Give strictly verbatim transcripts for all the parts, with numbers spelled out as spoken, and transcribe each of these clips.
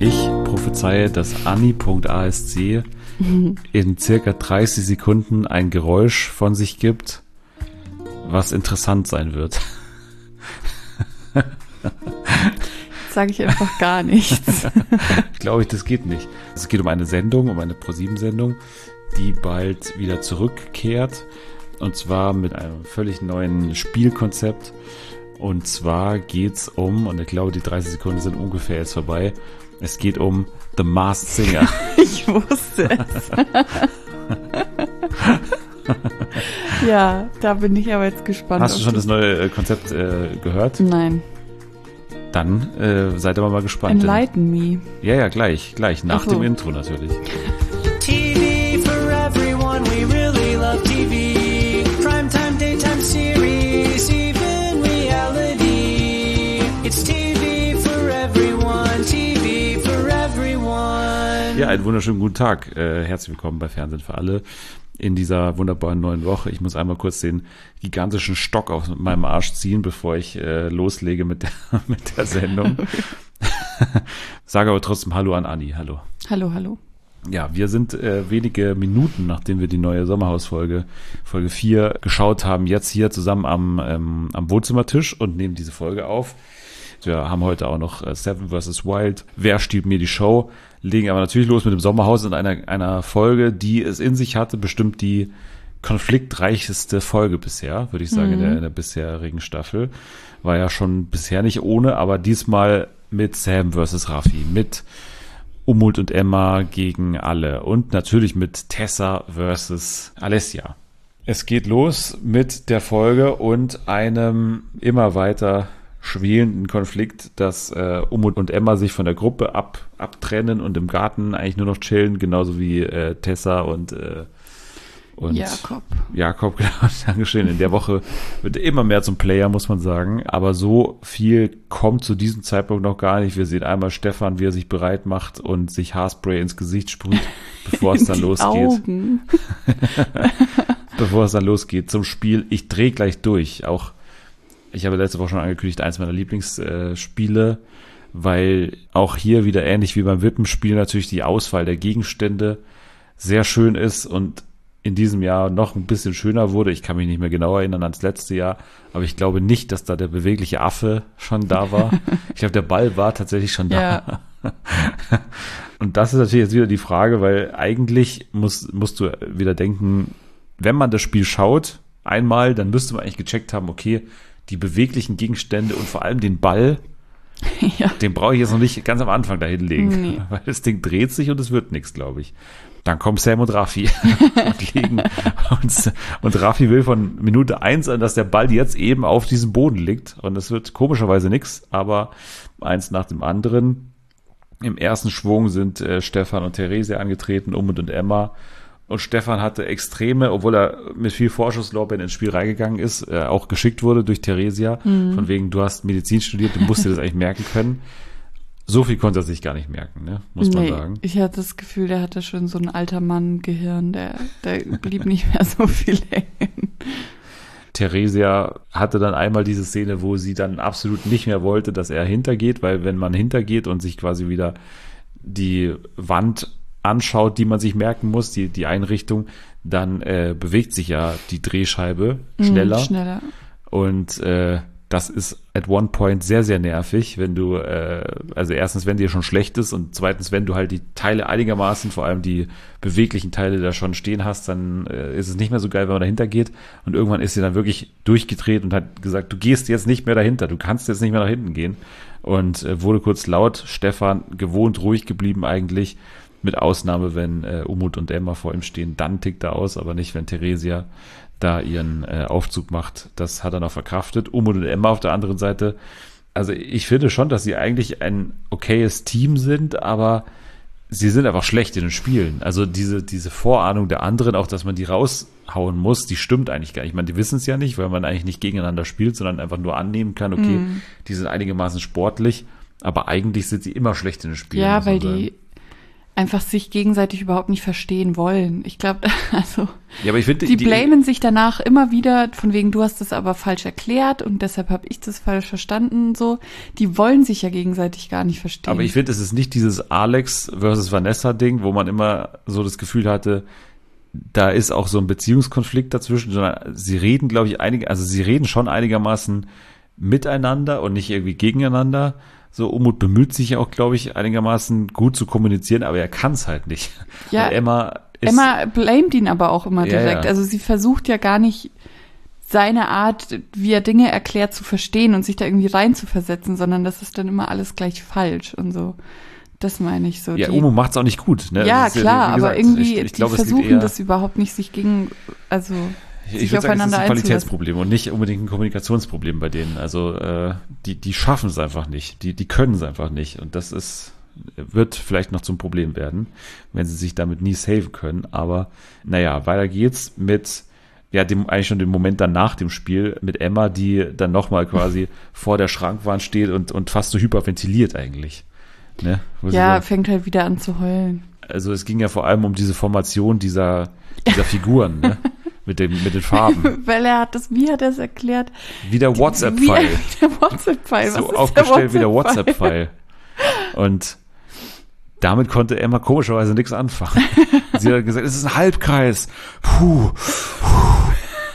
Ich prophezeie, dass Anni.asc in circa dreißig Sekunden ein Geräusch von sich gibt, was interessant sein wird. Sage ich einfach gar nichts. Glaube ich, das geht nicht. Es geht um eine Sendung, um eine ProSieben-Sendung, die bald wieder zurückkehrt. Und zwar mit einem völlig neuen Spielkonzept. Und zwar geht's um, und ich glaube, die dreißig Sekunden sind ungefähr jetzt vorbei, es geht um The Masked Singer. Ich wusste es. Ja, da bin ich aber jetzt gespannt. Hast du schon das neue Konzept äh, gehört? Nein. Dann äh, seid aber mal gespannt. Enlighten me. Ja, ja, gleich, gleich, nach Ach so. dem Intro natürlich. T V for everyone, we really love T V. Primetime, daytime series, even reality. It's T V for everyone, T V for everyone. Ja, einen wunderschönen guten Tag. Äh, herzlich willkommen bei Fernsehen für alle in dieser wunderbaren neuen Woche. Ich muss einmal kurz den gigantischen Stock aus meinem Arsch ziehen, bevor ich äh, loslege mit der, mit der Sendung. Sage aber trotzdem Hallo an Anni. Hallo. Hallo, hallo. Ja, wir sind äh, wenige Minuten, nachdem wir die neue Sommerhausfolge, Folge vier, geschaut haben, jetzt hier zusammen am, ähm, am Wohnzimmertisch und nehmen diese Folge auf. Wir haben heute auch noch äh, Seven versus. Wild. Wer stiehlt mir die Show? Legen aber natürlich los mit dem Sommerhaus in einer, einer Folge, die es in sich hatte, bestimmt die konfliktreichste Folge bisher, würde ich sagen, mhm. in, der, in der bisherigen Staffel. War ja schon bisher nicht ohne, aber diesmal mit Sam versus. Raffi, mit Umut und Emma gegen alle und natürlich mit Tessa versus. Alessia. Es geht los mit der Folge und einem immer weiter schwelenden Konflikt, dass äh, Umut und Emma sich von der Gruppe ab, abtrennen und im Garten eigentlich nur noch chillen, genauso wie äh, Tessa und, äh, und Jakob. Jakob, genau, Dankeschön. In der Woche wird immer mehr zum Player, muss man sagen. Aber so viel kommt zu diesem Zeitpunkt noch gar nicht. Wir sehen einmal Stefan, wie er sich bereit macht und sich Haarspray ins Gesicht sprüht, bevor es dann losgeht. Augen. Bevor es dann losgeht zum Spiel. Ich drehe gleich durch. Auch ich habe letzte Woche schon angekündigt, eins meiner Lieblingsspiele, weil auch hier wieder ähnlich wie beim Wippenspiel natürlich die Auswahl der Gegenstände sehr schön ist und in diesem Jahr noch ein bisschen schöner wurde. Ich kann mich nicht mehr genau erinnern ans letzte Jahr, aber ich glaube nicht, dass da der bewegliche Affe schon da war. Ich glaube, der Ball war tatsächlich schon da. Ja. Und das ist natürlich jetzt wieder die Frage, weil eigentlich muss, musst du wieder denken, wenn man das Spiel schaut, einmal, dann müsste man eigentlich gecheckt haben, okay, die beweglichen Gegenstände und vor allem den Ball, ja. Den brauche ich jetzt noch nicht ganz am Anfang dahin legen, nee. Weil das Ding dreht sich und es wird nichts, glaube ich. Dann kommen Sam und Raffi und legen und, und Raffi will von Minute eins an, dass der Ball jetzt eben auf diesem Boden liegt und es wird komischerweise nichts, aber eins nach dem anderen. Im ersten Schwung sind äh, Stefan und Theresia angetreten, Umut und Emma. Und Stefan hatte extreme, obwohl er mit viel Vorschusslorbeeren ins Spiel reingegangen ist, äh, auch geschickt wurde durch Theresia. Mhm. Von wegen, du hast Medizin studiert, du musst dir das eigentlich merken können. So viel konnte er sich gar nicht merken, ne? Muss nee, man sagen. Ich hatte das Gefühl, der hatte schon so ein alter Mann-Gehirn, der, der blieb nicht mehr so viel hängen. Theresia hatte dann einmal diese Szene, wo sie dann absolut nicht mehr wollte, dass er hintergeht, weil wenn man hintergeht und sich quasi wieder die Wand anschaut, die man sich merken muss, die, die Einrichtung, dann äh, bewegt sich ja die Drehscheibe schneller. Mm, schneller. Und äh, das ist at one point sehr, sehr nervig, wenn du, äh, also erstens, wenn dir schon schlecht ist und zweitens, wenn du halt die Teile einigermaßen, vor allem die beweglichen Teile da schon stehen hast, dann äh, ist es nicht mehr so geil, wenn man dahinter geht. Und irgendwann ist sie dann wirklich durchgedreht und hat gesagt, du gehst jetzt nicht mehr dahinter, du kannst jetzt nicht mehr nach hinten gehen. Und äh, wurde kurz laut, Stefan gewohnt ruhig geblieben eigentlich, mit Ausnahme, wenn äh, Umut und Emma vor ihm stehen, dann tickt er aus, aber nicht, wenn Theresia da ihren äh, Aufzug macht. Das hat er noch verkraftet. Umut und Emma auf der anderen Seite. Also ich finde schon, dass sie eigentlich ein okayes Team sind, aber sie sind einfach schlecht in den Spielen. Also diese, diese Vorahnung der anderen, auch dass man die raushauen muss, die stimmt eigentlich gar nicht. Ich meine, die wissen es ja nicht, weil man eigentlich nicht gegeneinander spielt, sondern einfach nur annehmen kann, okay, mm. die sind einigermaßen sportlich, aber eigentlich sind sie immer schlecht in den Spielen. Ja, weil die einfach sich gegenseitig überhaupt nicht verstehen wollen. Ich glaube, also Ja, aber ich finde, die blamen sich danach immer wieder, von wegen, du hast das aber falsch erklärt und deshalb habe ich das falsch verstanden und so. Die wollen sich ja gegenseitig gar nicht verstehen. Aber ich finde, es ist nicht dieses Alex versus Vanessa-Ding, wo man immer so das Gefühl hatte, da ist auch so ein Beziehungskonflikt dazwischen, sondern sie reden, glaube ich, einige, also sie reden schon einigermaßen miteinander und nicht irgendwie gegeneinander. So, Umut bemüht sich ja auch, glaube ich, einigermaßen gut zu kommunizieren, aber er kann es halt nicht. Ja, Weil Emma ist, Emma blamet ihn aber auch immer Ja, direkt. ja. Also sie versucht ja gar nicht seine Art, wie er Dinge erklärt, zu verstehen und sich da irgendwie reinzuversetzen, sondern das ist dann immer alles gleich falsch und so. Das meine ich so. ja, die, Umu macht es auch nicht gut. Ne? ja, Das ist klar, wie aber gesagt, irgendwie, ich, ich glaub, die es liegt versuchen eher, das überhaupt nicht, sich gegen, also Ich sich würde sagen, es ist aufeinander ein einzulassen. Qualitätsproblem und nicht unbedingt ein Kommunikationsproblem bei denen. Also äh, die, die schaffen es einfach nicht. Die, die können es einfach nicht. Und das ist, wird vielleicht noch zum Problem werden, wenn sie sich damit nie saven können. Aber naja, weiter geht's mit ja, dem, eigentlich schon dem Moment dann nach dem Spiel mit Emma, die dann nochmal quasi vor der Schrankwand steht und, und fast so hyperventiliert eigentlich. Ne? Wo sie Ja, sagt, fängt halt wieder an zu heulen. also es ging ja vor allem um diese Formation dieser, dieser Figuren, ne? Mit den, mit den Farben. Weil er hat das, wie hat er es erklärt? Wie der Wie WhatsApp-File. der WhatsApp-File. Was So ist aufgestellt wie der der WhatsApp-File. Und damit konnte Emma komischerweise nichts anfangen. Sie hat gesagt, es ist ein Halbkreis. Puh. Puh.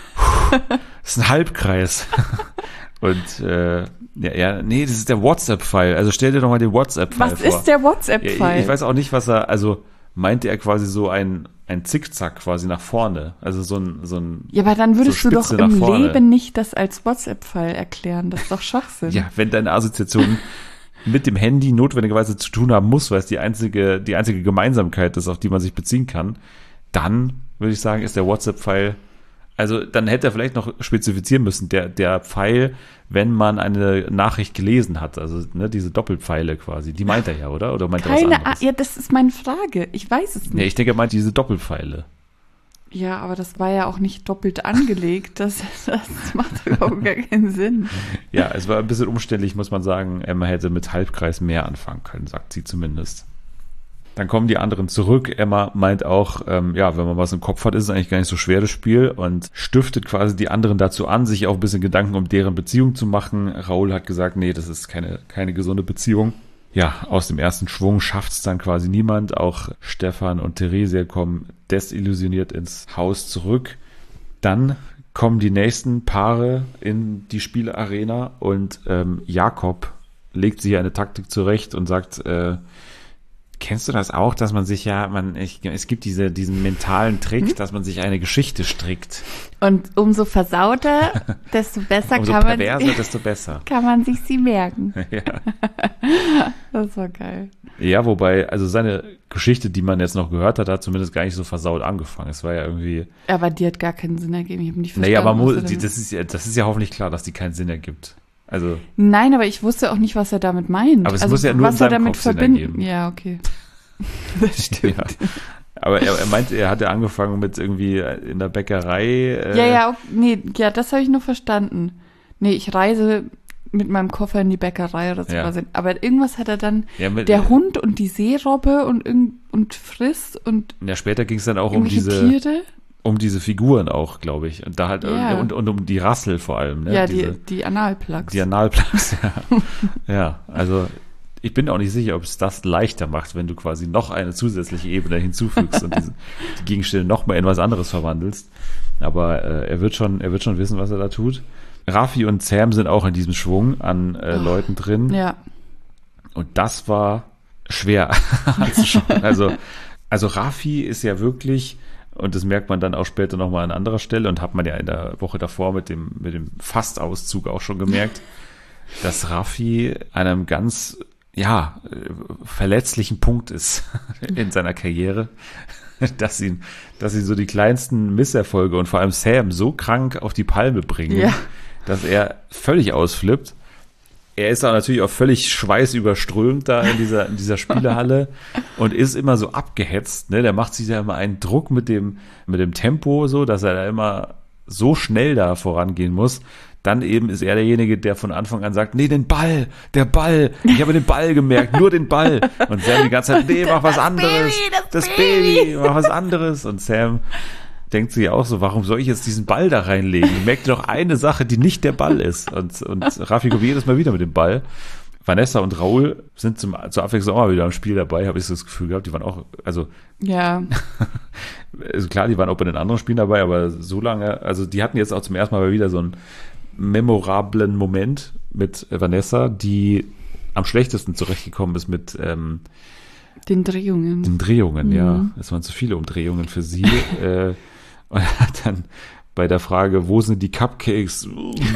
Es ist ein Halbkreis. Und äh, ja, ja, nee, das ist der WhatsApp-File. Also stell dir doch mal den WhatsApp-File Was vor. ist der Ja, WhatsApp-File? ich, ich weiß auch nicht, was er, also meinte er quasi so ein, ein Zickzack quasi nach vorne. Also so ein, so ein, Ja, aber dann würdest so du doch Spitze nach im vorne. Leben nicht das als WhatsApp-File erklären. Das ist doch Schwachsinn. ja, wenn deine Assoziation mit dem Handy notwendigerweise zu tun haben muss, weil es die einzige, die einzige Gemeinsamkeit ist, auf die man sich beziehen kann, dann würde ich sagen, ist der WhatsApp-File, also dann hätte er vielleicht noch spezifizieren müssen, der, der Pfeil, wenn man eine Nachricht gelesen hat, also ne, diese Doppelpfeile quasi, die meint er ja, oder? Oder meint er was Keine anderes? Ahnung. Ja, das ist meine Frage. Ich weiß es Nee, nicht. ich denke, er meint diese Doppelpfeile. Ja, aber das war ja auch nicht doppelt angelegt. Das, das macht überhaupt gar keinen Sinn. Ja, es war ein bisschen umständlich, muss man sagen. Emma hätte mit Halbkreis mehr anfangen können, sagt sie zumindest. Dann kommen die anderen zurück. Emma meint auch, ähm, ja, wenn man was im Kopf hat, ist es eigentlich gar nicht so schwer, das Spiel, und stiftet quasi die anderen dazu an, sich auch ein bisschen Gedanken um deren Beziehung zu machen. Raoul hat gesagt, nee, das ist keine, keine gesunde Beziehung. Ja, aus dem ersten Schwung schafft es dann quasi niemand. Auch Stefan und Theresia kommen desillusioniert ins Haus zurück. Dann kommen die nächsten Paare in die Spielarena und ähm, Jakob legt sich eine Taktik zurecht und sagt, äh, kennst du das auch, dass man sich ja, man, ich, es gibt diese, diesen mentalen Trick, Mhm. dass man sich eine Geschichte strickt. Und umso versauter, desto besser Umso kann, man, perverser, desto besser. kann man sich sie merken. Ja. Das war geil. Ja, wobei, also seine Geschichte, die man jetzt noch gehört hat, hat zumindest gar nicht so versaut angefangen. Es war ja irgendwie, Aber die hat gar keinen Sinn ergeben. Ich habe nicht verstanden. naja, aber was mu- er die, damit- das ist ja, das ist ja hoffentlich klar, dass die keinen Sinn ergibt. Also, Nein, aber ich wusste auch nicht, was er damit meint. Aber es also, muss ja nur was in seinem er damit Kopf Sinn verbinden. ergeben. Ja, okay. Das stimmt. ja. Aber er, er meinte, er hatte angefangen mit irgendwie in der Bäckerei. Äh, Ja, ja, okay, nee, ja, das habe ich noch verstanden. Nee, ich reise mit meinem Koffer in die Bäckerei oder so. Ja. quasi. Aber irgendwas hat er dann, ja, mit, der Hund und die Seerobbe und, irgend- und frisst und Ja, später ging es dann auch um irgendwelche diese, Tiere. um diese Figuren auch, glaube ich. Und da halt, Ja. und, und um die Rassel vor allem, ne? Ja, diese, die, die Analplugs. die Analplugs, ja. Ja, also ich bin auch nicht sicher, ob es das leichter macht, wenn du quasi noch eine zusätzliche Ebene hinzufügst und diese, die Gegenstände noch mal in was anderes verwandelst. Aber äh, er wird schon, er wird schon wissen, was er da tut. Raffi und Sam sind auch in diesem Schwung an äh, Oh. Leuten drin. Ja. Und das war schwer anzuschauen. Also, also Raffi ist ja wirklich, und das merkt man dann auch später nochmal an anderer Stelle und hat man ja in der Woche davor mit dem, mit dem Fastauszug auch schon gemerkt, dass Raffi an einem ganz, ja, äh, verletzlichen Punkt ist in seiner Karriere, dass ihn, dass ihn so die kleinsten Misserfolge und vor allem Sam so krank auf die Palme bringen, Ja. dass er völlig ausflippt. Er ist auch natürlich auch völlig schweißüberströmt da in dieser, in dieser Spielehalle und ist immer so abgehetzt, ne? Der macht sich ja immer einen Druck mit dem, mit dem Tempo so, dass er da immer so schnell da vorangehen muss, dann eben ist er derjenige, der von Anfang an sagt, nee, den Ball, der Ball, ich habe den Ball gemerkt, nur den Ball. Und Sam die ganze Zeit, nee, mach was anderes, Baby, das das Baby, mach was anderes. Und Sam denkt sich auch so, warum soll ich jetzt diesen Ball da reinlegen? Ich merke doch eine Sache, die nicht der Ball ist. Und, und Raffi kommt jedes Mal wieder mit dem Ball. Vanessa und Raoul sind zum, zur Abwechslung auch mal wieder am Spiel dabei, habe ich so das Gefühl gehabt. Die waren auch, also, Ja, also klar, die waren auch bei den anderen Spielen dabei, aber so lange, also die hatten jetzt auch zum ersten Mal wieder so einen memorablen Moment mit Vanessa, die am schlechtesten zurechtgekommen ist mit ähm, den Drehungen. den Drehungen, Mhm. ja. Es waren zu viele Umdrehungen für sie. äh, und hat dann bei der Frage, wo sind die Cupcakes,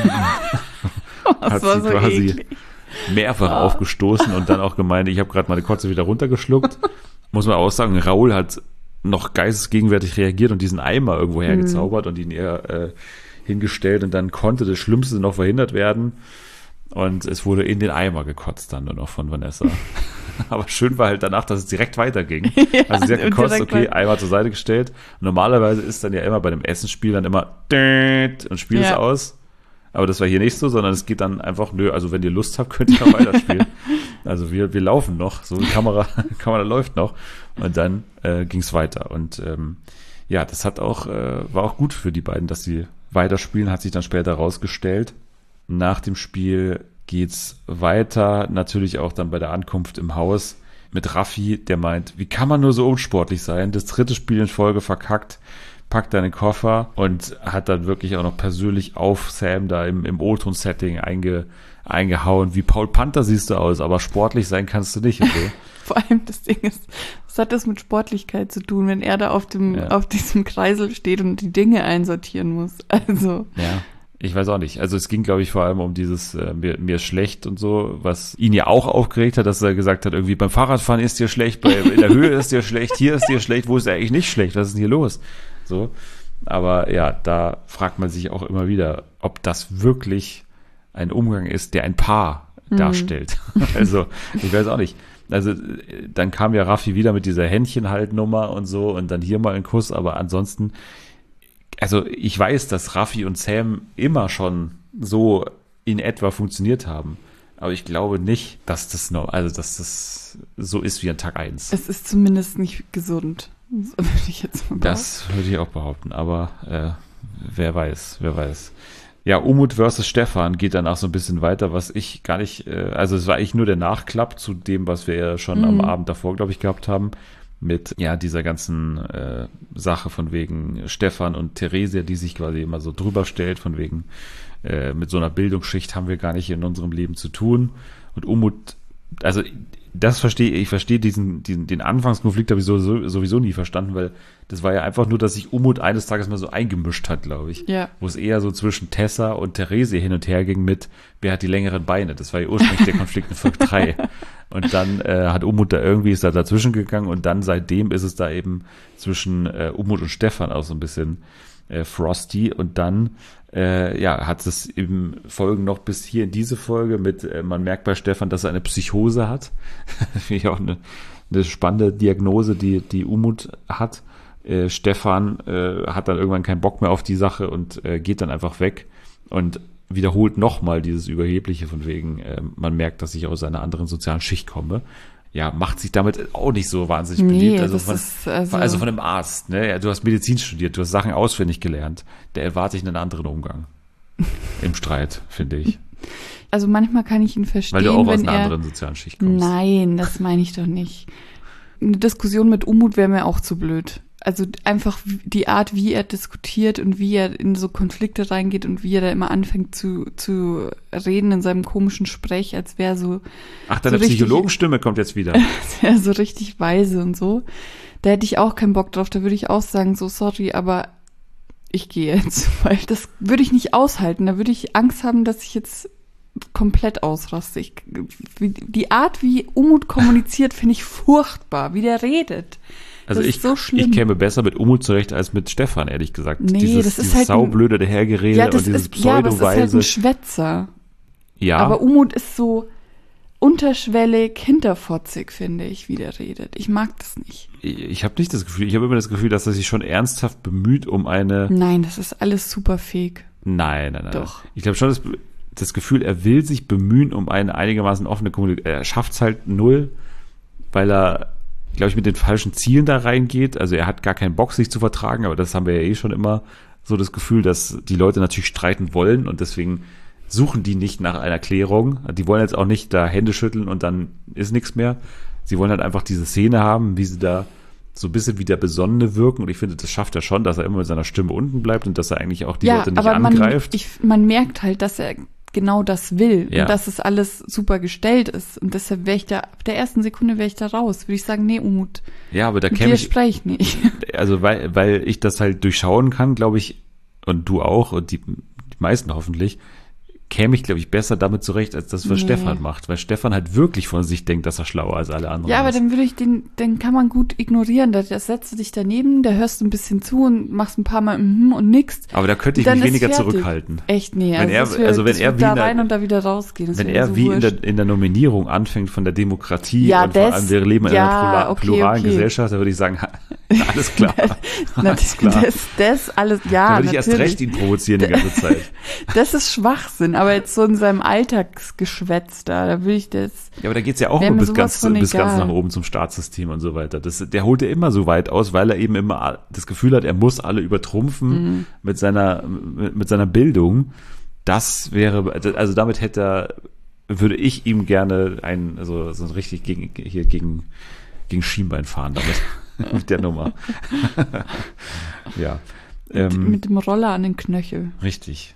Das hat war sie so quasi eklig. mehrfach aufgestoßen und dann auch gemeint, ich habe gerade meine Kotze wieder runtergeschluckt. Muss man auch sagen, Raoul hat noch geistesgegenwärtig reagiert und diesen Eimer irgendwo hergezaubert und ihn ihr äh, hingestellt und dann konnte das Schlimmste noch verhindert werden und es wurde in den Eimer gekotzt dann nur noch von Vanessa. Aber schön war halt danach, dass es direkt weiterging. Ja, Also sie hat und gekotzt, direkt okay, weiter. Eimer zur Seite gestellt. Und normalerweise ist dann ja immer bei dem Essensspiel dann immer und Spiel ist Ja. aus. Aber das war hier nicht so, sondern es geht dann einfach, nö, also wenn ihr Lust habt, könnt ihr auch weiterspielen. Also wir, wir laufen noch, so die Kamera, Kamera läuft noch. Und dann äh, ging es weiter. Und ähm, ja, das hat auch, äh, war auch gut für die beiden, dass sie weiterspielen, hat sich dann später rausgestellt. Nach dem Spiel geht's weiter, natürlich auch dann bei der Ankunft im Haus mit Raffi, der meint, wie kann man nur so unsportlich sein? Das dritte Spiel in Folge verkackt, packt deinen Koffer und hat dann wirklich auch noch persönlich auf Sam da im, im O-Ton-Setting einge, eingehauen. Wie Paul Panther siehst du aus, aber sportlich sein kannst du nicht. Und so. Vor allem das Ding ist, was hat das mit Sportlichkeit zu tun, wenn er da auf dem, Ja. auf diesem Kreisel steht und die Dinge einsortieren muss? Also, Ja, ich weiß auch nicht. Also es ging, glaube ich, vor allem um dieses äh, mir, mir ist schlecht und so, was ihn ja auch aufgeregt hat, dass er gesagt hat, irgendwie beim Fahrradfahren ist dir schlecht, bei, in der Höhe ist dir schlecht, hier ist dir schlecht, wo ist er eigentlich nicht schlecht? Was ist denn hier los? So. Aber ja, da fragt man sich auch immer wieder, ob das wirklich ein Umgang ist, der ein Paar darstellt. Also, ich weiß auch nicht. Also, dann kam ja Raffi wieder mit dieser Händchenhaltnummer und so und dann hier mal ein Kuss, aber ansonsten, also ich weiß, dass Raffi und Sam immer schon so in etwa funktioniert haben. Aber ich glaube nicht, dass das noch, also dass das so ist wie an Tag eins. es ist zumindest nicht gesund. Das würde ich jetzt mal Das würde ich auch behaupten, aber äh, wer weiß, wer weiß. Ja, Umut versus Stefan geht danach so ein bisschen weiter, was ich gar nicht, äh, also es war eigentlich nur der Nachklapp zu dem, was wir ja schon am Abend davor, glaube ich, gehabt haben, mit ja dieser ganzen äh, Sache von wegen Stefan und Theresia, die sich quasi immer so drüber stellt, von wegen äh, mit so einer Bildungsschicht haben wir gar nicht in unserem Leben zu tun. Und Umut, also das verstehe ich, verstehe diesen, diesen, den Anfangskonflikt habe ich sowieso, sowieso nie verstanden, weil das war ja einfach nur, dass sich Umut eines Tages mal so eingemischt hat, glaube ich. Ja. Wo es eher so zwischen Tessa und Theresia hin und her ging mit, wer hat die längeren Beine? Das war ja ursprünglich der Konflikt in Folge drei. Und dann äh, hat Umut da irgendwie, ist da dazwischen gegangen und dann seitdem ist es da eben zwischen äh, Umut und Stefan auch so ein bisschen äh, frosty und dann äh, ja, hat es eben Folgen noch bis hier in diese Folge mit, äh, man merkt bei Stefan, dass er eine Psychose hat. Finde ich auch eine, eine spannende Diagnose, die, die Umut hat. Äh, Stefan äh, hat dann irgendwann keinen Bock mehr auf die Sache und äh, geht dann einfach weg und wiederholt nochmal dieses Überhebliche von wegen, äh, man merkt, dass ich aus einer anderen sozialen Schicht komme. Ja, macht sich damit auch nicht so wahnsinnig Nee, beliebt. Also das von, ist, also- also von einem Arzt, ne? Ja, du hast Medizin studiert, du hast Sachen auswendig gelernt. Der erwarte ich einen anderen Umgang im Streit, finde ich. Also manchmal kann ich ihn verstehen, Weil du auch aus wenn einer er, anderen sozialen Schicht kommst. Nein, das meine ich doch nicht. Eine Diskussion mit Umut wäre mir auch zu blöd. Also einfach die Art, wie er diskutiert und wie er in so Konflikte reingeht und wie er da immer anfängt zu, zu reden in seinem komischen Sprech, als wäre so, Ach, deine so richtig- Psychologenstimme kommt jetzt wieder. als wäre so richtig weise und so. Da hätte ich auch keinen Bock drauf. Da würde ich auch sagen, so sorry, aber ich gehe jetzt, weil das würde ich nicht aushalten. Da würde ich Angst haben, dass ich jetzt komplett ausraste. Ich, wie, die Art, wie Umut kommuniziert, finde ich furchtbar, wie der redet. Also das ich, ist so schlimm. ich käme besser mit Umut zurecht als mit Stefan, ehrlich gesagt. Nee, dieses, das ist dieses halt ein- saublöde Dahergerede ja, das und dieses ist, ja, aber es ist halt pseudoweise. ein Schwätzer. Ja, Aber Umut ist so unterschwellig, hinterfotzig, finde ich, wie der redet. Ich mag das nicht. ich, ich habe nicht das Gefühl, ich habe immer das Gefühl, dass er sich schon ernsthaft bemüht um eine, Nein, das ist alles super fake. Nein, nein, nein. Doch. Ich glaube schon, das, das Gefühl, er will sich bemühen um eine einigermaßen offene Kommunikation. Er schafft es halt null, weil er, glaube ich, mit den falschen Zielen da reingeht. Also er hat gar keinen Bock, sich zu vertragen, aber das haben wir ja eh schon immer so das Gefühl, dass die Leute natürlich streiten wollen und deswegen suchen die nicht nach einer Klärung. Die wollen jetzt auch nicht da Hände schütteln und dann ist nichts mehr. Sie wollen halt einfach diese Szene haben, wie sie da so ein bisschen wie der Besonnene wirken und ich finde, das schafft er schon, dass er immer mit seiner Stimme unten bleibt und dass er eigentlich auch die ja, Leute nicht aber angreift. Man, ich, man merkt halt, dass er genau das will Ja. und dass es alles super gestellt ist und deshalb wäre ich da, ab der ersten Sekunde wäre ich da raus, würde ich sagen, nee, Umut, Ja, aber da mit käme dir ich, spreche ich nicht. also weil, weil ich das halt durchschauen kann, glaube ich, und du auch und die, die meisten hoffentlich, käme ich, glaube ich, besser damit zurecht, als das, was Nee. Stefan macht, weil Stefan halt wirklich von sich denkt, dass er schlauer als alle anderen Ja, aber ist. dann würde ich den, den kann man gut ignorieren. Da, da setzt du dich daneben, da hörst du ein bisschen zu und machst ein paar Mal mhm und nix. Aber da könnte ich Dann mich ist weniger fertig. zurückhalten. Echt, nee. Wenn er- das wär- also wenn das er wird wie da in der- rein und da wieder rausgehen. Das Wenn wär er so wie in wurscht. der, in der Nominierung anfängt von der Demokratie Ja, und vor das- allem wir leben in ja, einer plura- okay, pluralen okay. Gesellschaft, da würde ich sagen, alles klar, Na, alles klar. Das, das alles, ja, da würde ich erst natürlich. recht ihn provozieren die ganze Zeit. Das ist Schwachsinn, aber jetzt so in seinem Alltagsgeschwätz da, da will ich das. Ja, aber da geht's ja auch Wär nur mir bis sowas ganz, von bis ganz egal. nach oben zum Staatssystem und so weiter. Das, der holt ja immer so weit aus, weil er eben immer das Gefühl hat, er muss alle übertrumpfen Mhm. mit seiner, mit, mit seiner Bildung. Das wäre, also damit hätte er, würde ich ihm gerne ein, also so richtig gegen, hier gegen, gegen Schienbein fahren damit, mit der Nummer. Ja. Mit, Ähm, mit dem Roller an den Knöchel. Richtig.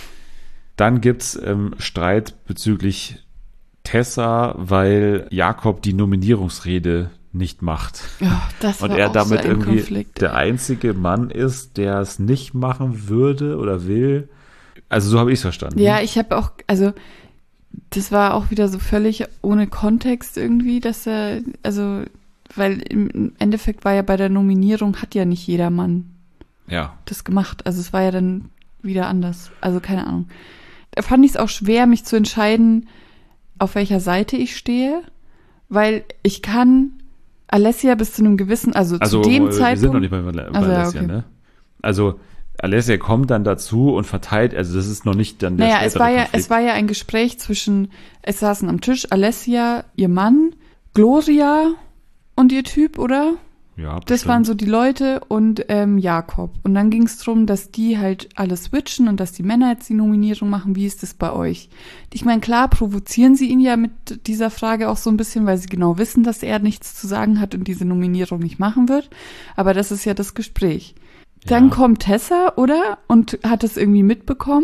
Dann gibt's ähm, Streit bezüglich Tessa, weil Jakob die Nominierungsrede nicht macht. Ja, das Und war er auch damit so ein irgendwie Konflikt. der einzige Mann ist, der es nicht machen würde oder will. Also so habe ich es verstanden. Ja, ich habe auch, also das war auch wieder so völlig ohne Kontext irgendwie, dass er, also, weil im Endeffekt war ja bei der Nominierung, hat ja nicht jeder Mann Ja. das gemacht. Also es war ja dann wieder anders. Also keine Ahnung. Da fand ich es auch schwer, mich zu entscheiden, auf welcher Seite ich stehe, weil ich kann Alessia bis zu einem gewissen, also, Also zu dem wir Zeitpunkt. sind noch nicht bei, bei Also, ja, Alessia, okay. ne? Also Alessia kommt dann dazu und verteilt, also das ist noch nicht dann der Naja, es spätere war ja, Konflikt. es war ja ein Gespräch zwischen, es saßen am Tisch Alessia, ihr Mann, Gloria und ihr Typ, oder? Ja, Das bestimmt. waren so die Leute und ähm, Jakob. Und dann ging es darum, dass die halt alles switchen und dass die Männer jetzt die Nominierung machen. Wie ist das bei euch? Ich meine, klar provozieren sie ihn ja mit dieser Frage auch so ein bisschen, weil sie genau wissen, dass er nichts zu sagen hat und diese Nominierung nicht machen wird. Aber das ist ja das Gespräch. Dann Ja. kommt Tessa, oder? Und hat das irgendwie mitbekommen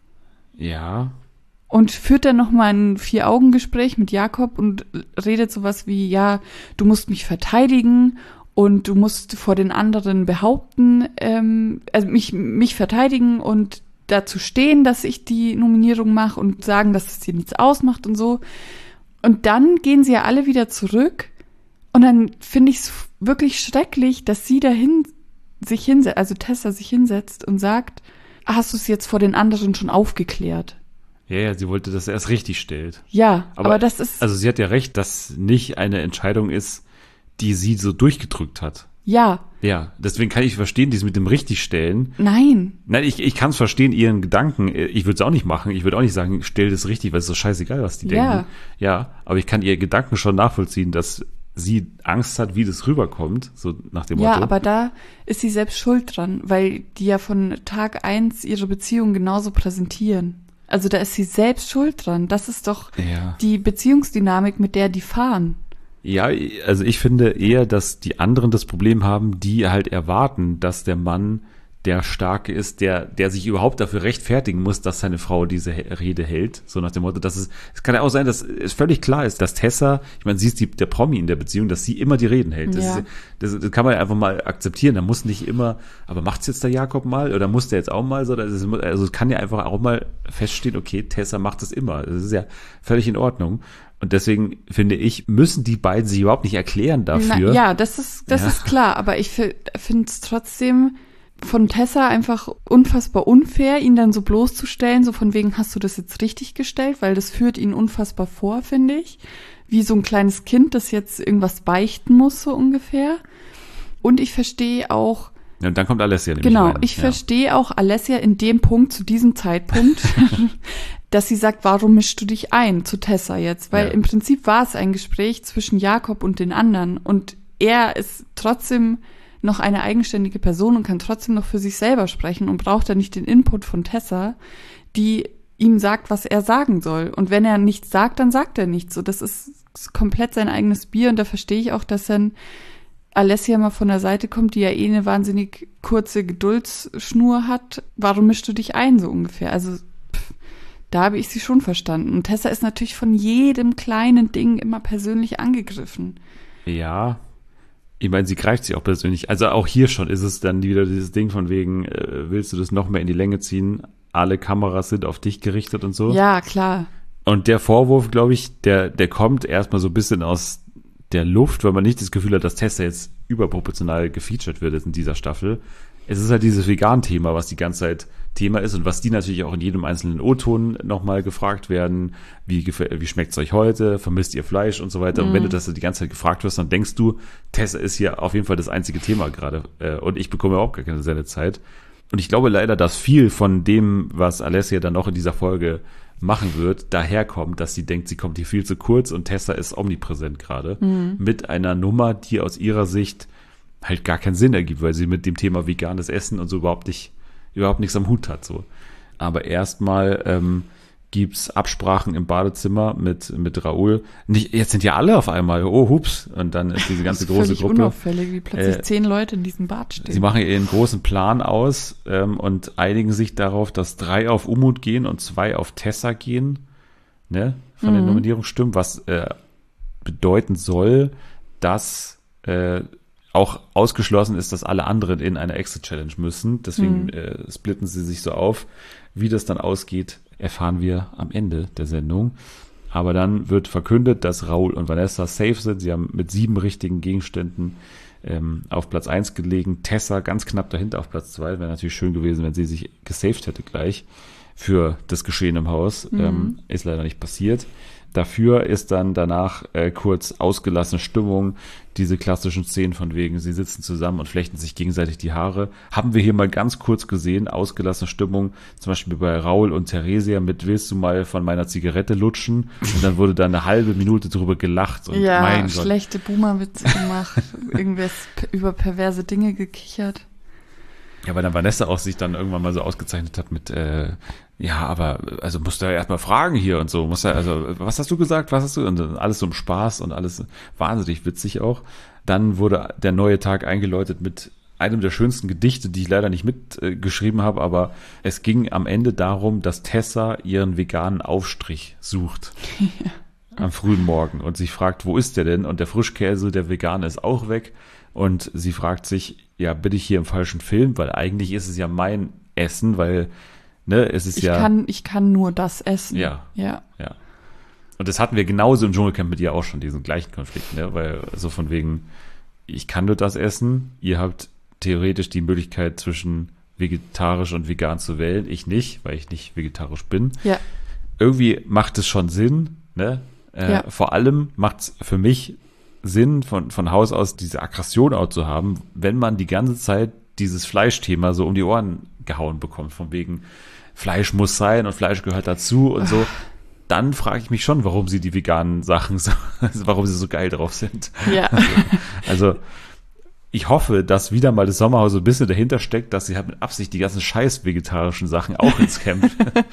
Ja. und führt dann nochmal ein Vier-Augen-Gespräch mit Jakob und redet sowas wie, ja, du musst mich verteidigen und du musst vor den anderen behaupten, ähm, also mich, mich verteidigen und dazu stehen, dass ich die Nominierung mache und sagen, dass es dir nichts ausmacht und so. Und dann gehen sie ja alle wieder zurück und dann finde ich es wirklich schrecklich, dass sie dahin sich hinsetzt, also Tessa sich hinsetzt und sagt, hast du es jetzt vor den anderen schon aufgeklärt? Ja, ja, sie wollte, dass er es richtig stellt. Ja, aber, Aber- das ist, Also sie hat ja recht, dass nicht eine Entscheidung ist, die sie so durchgedrückt hat. ja, Ja, deswegen kann ich verstehen, dies mit dem Richtigstellen. nein, Nein, ich, ich kann es verstehen, ihren Gedanken. Ich würde es auch nicht machen. Ich würde auch nicht sagen, stell das richtig, weil es ist so scheißegal, was die Ja. denken. Ja, aber ich kann ihr Gedanken schon nachvollziehen, dass sie Angst hat, wie das rüberkommt, so nach dem ja, Motto. aber da ist sie selbst schuld dran, weil die ja von Tag eins ihre Beziehung genauso präsentieren. Also da ist sie selbst schuld dran. Das ist doch Ja. die Beziehungsdynamik, mit der die fahren. Ja, also ich finde eher, dass die anderen das Problem haben, die halt erwarten, dass der Mann der Starke ist, der, der sich überhaupt dafür rechtfertigen muss, dass seine Frau diese He- Rede hält. So nach dem Motto, dass es, es kann ja auch sein, dass es völlig klar ist, dass Tessa, ich meine, sie ist die, der Promi in der Beziehung, dass sie immer die Reden hält. Das, Ja. ist, das, das kann man ja einfach mal akzeptieren. Da muss nicht immer, aber macht's jetzt der Jakob mal oder muss der jetzt auch mal so? Das ist, also es kann ja einfach auch mal feststehen, okay, Tessa macht es immer. Das ist ja völlig in Ordnung. Und deswegen finde ich, müssen die beiden sich überhaupt nicht erklären dafür. Na, ja, das ist, das Ja. ist klar, aber ich finde es trotzdem von Tessa einfach unfassbar unfair, ihn dann so bloßzustellen, so von wegen, hast du das jetzt richtig gestellt, weil das führt ihn unfassbar vor, finde ich. Wie so ein kleines Kind, das jetzt irgendwas beichten muss, so ungefähr. Und ich verstehe auch Ja, und dann kommt Alessia nämlich Genau, rein. ich ja. verstehe auch Alessia in dem Punkt, zu diesem Zeitpunkt, dass sie sagt, warum mischst du dich ein zu Tessa jetzt? Weil Ja. im Prinzip war es ein Gespräch zwischen Jakob und den anderen und er ist trotzdem noch eine eigenständige Person und kann trotzdem noch für sich selber sprechen und braucht dann nicht den Input von Tessa, die ihm sagt, was er sagen soll. Und wenn er nichts sagt, dann sagt er nichts. So, das ist komplett sein eigenes Bier und da verstehe ich auch, dass dann Alessia mal von der Seite kommt, die ja eh eine wahnsinnig kurze Geduldsschnur hat. Warum mischst du dich ein, so ungefähr? Also pff, da habe ich sie schon verstanden. Und Tessa ist natürlich von jedem kleinen Ding immer persönlich angegriffen. Ja, ich meine, sie greift sich auch persönlich. Also auch hier schon ist es dann wieder dieses Ding von wegen, äh, willst du das noch mehr in die Länge ziehen? Alle Kameras sind auf dich gerichtet und so. Ja, klar. Und der Vorwurf, glaube ich, der, der kommt erstmal so ein bisschen aus der Luft, weil man nicht das Gefühl hat, dass Tessa jetzt überproportional gefeatured wird in dieser Staffel. Es ist halt dieses Vegan-Thema, was die ganze Zeit Thema ist und was die natürlich auch in jedem einzelnen O-Ton nochmal gefragt werden. Wie, wie schmeckt's euch heute? Vermisst ihr Fleisch und so weiter? Mhm. Und wenn du das die ganze Zeit gefragt wirst, dann denkst du, Tessa ist hier auf jeden Fall das einzige Thema gerade. Und ich bekomme überhaupt gar keine Sendezeit. Und ich glaube leider, dass viel von dem, was Alessia dann noch in dieser Folge machen wird, daherkommt, dass sie denkt, sie kommt hier viel zu kurz und Tessa ist omnipräsent gerade mhm. mit einer Nummer, die aus ihrer Sicht halt gar keinen Sinn ergibt, weil sie mit dem Thema veganes Essen und so überhaupt nicht, überhaupt nichts am Hut hat, so. Aber erstmal ähm, gibt's Absprachen im Badezimmer mit, mit Raoul. Nicht, jetzt sind ja alle auf einmal, oh, hups, und dann ist diese ganze das ist große völlig Gruppe. Unauffällig, wie plötzlich äh, zehn Leute in diesem Bad stehen. Sie machen ihren großen Plan aus ähm, und einigen sich darauf, dass drei auf Umut gehen und zwei auf Tessa gehen, ne, von mhm. den Nominierungsstimmen, was äh, bedeuten soll, dass äh, auch ausgeschlossen ist, dass alle anderen in eine Exit-Challenge müssen. Deswegen mhm. äh, splitten sie sich so auf. Wie das dann ausgeht, erfahren wir am Ende der Sendung. Aber dann wird verkündet, dass Raoul und Vanessa safe sind. Sie haben mit sieben richtigen Gegenständen ähm, auf Platz eins gelegen. Tessa ganz knapp dahinter auf Platz zwei. Wäre natürlich schön gewesen, wenn sie sich gesaved hätte gleich für das Geschehen im Haus. Mhm. Ähm, ist leider nicht passiert. Dafür ist dann danach äh, kurz ausgelassene Stimmung, diese klassischen Szenen von wegen, sie sitzen zusammen und flechten sich gegenseitig die Haare. Haben wir hier mal ganz kurz gesehen, ausgelassene Stimmung, zum Beispiel bei Raoul und Theresia mit willst du mal von meiner Zigarette lutschen? Und dann wurde da eine halbe Minute drüber gelacht. Und ja, mein schlechte Boomer-Witze gemacht, irgendwer über perverse Dinge gekichert. Ja, weil dann Vanessa auch sich dann irgendwann mal so ausgezeichnet hat mit, äh, ja, aber, also musst du ja erstmal fragen hier und so, musst du, also, was hast du gesagt, was hast du, und alles so im Spaß und alles wahnsinnig witzig auch. Dann wurde der neue Tag eingeläutet mit einem der schönsten Gedichte, die ich leider nicht mitgeschrieben äh, habe, aber es ging am Ende darum, dass Tessa ihren veganen Aufstrich sucht. Ja. Am frühen Morgen und sich fragt, wo ist der denn? Und der Frischkäse, der vegane, ist auch weg. Und sie fragt sich, ja, bin ich hier im falschen Film? Weil eigentlich ist es ja mein Essen, weil, ne, es ist ich ja... Kann, ich kann nur das essen. Ja, ja. ja. Und das hatten wir genauso im Dschungelcamp mit ihr auch schon, diesen gleichen Konflikt, ne? Weil so von wegen, ich kann nur das essen, ihr habt theoretisch die Möglichkeit zwischen vegetarisch und vegan zu wählen, ich nicht, weil ich nicht vegetarisch bin. Ja. Irgendwie macht es schon Sinn, ne? Äh, ja. Vor allem macht es für mich Sinn, von, von Haus aus diese Aggression auch zu haben, wenn man die ganze Zeit dieses Fleischthema so um die Ohren gehauen bekommt, von wegen Fleisch muss sein und Fleisch gehört dazu und so, dann frage ich mich schon, warum sie die veganen Sachen so, warum sie so geil drauf sind. Ja. Also, also ich hoffe, dass wieder mal das Sommerhaus so ein bisschen dahinter steckt, dass sie halt mit Absicht die ganzen scheiß vegetarischen Sachen auch ins Camp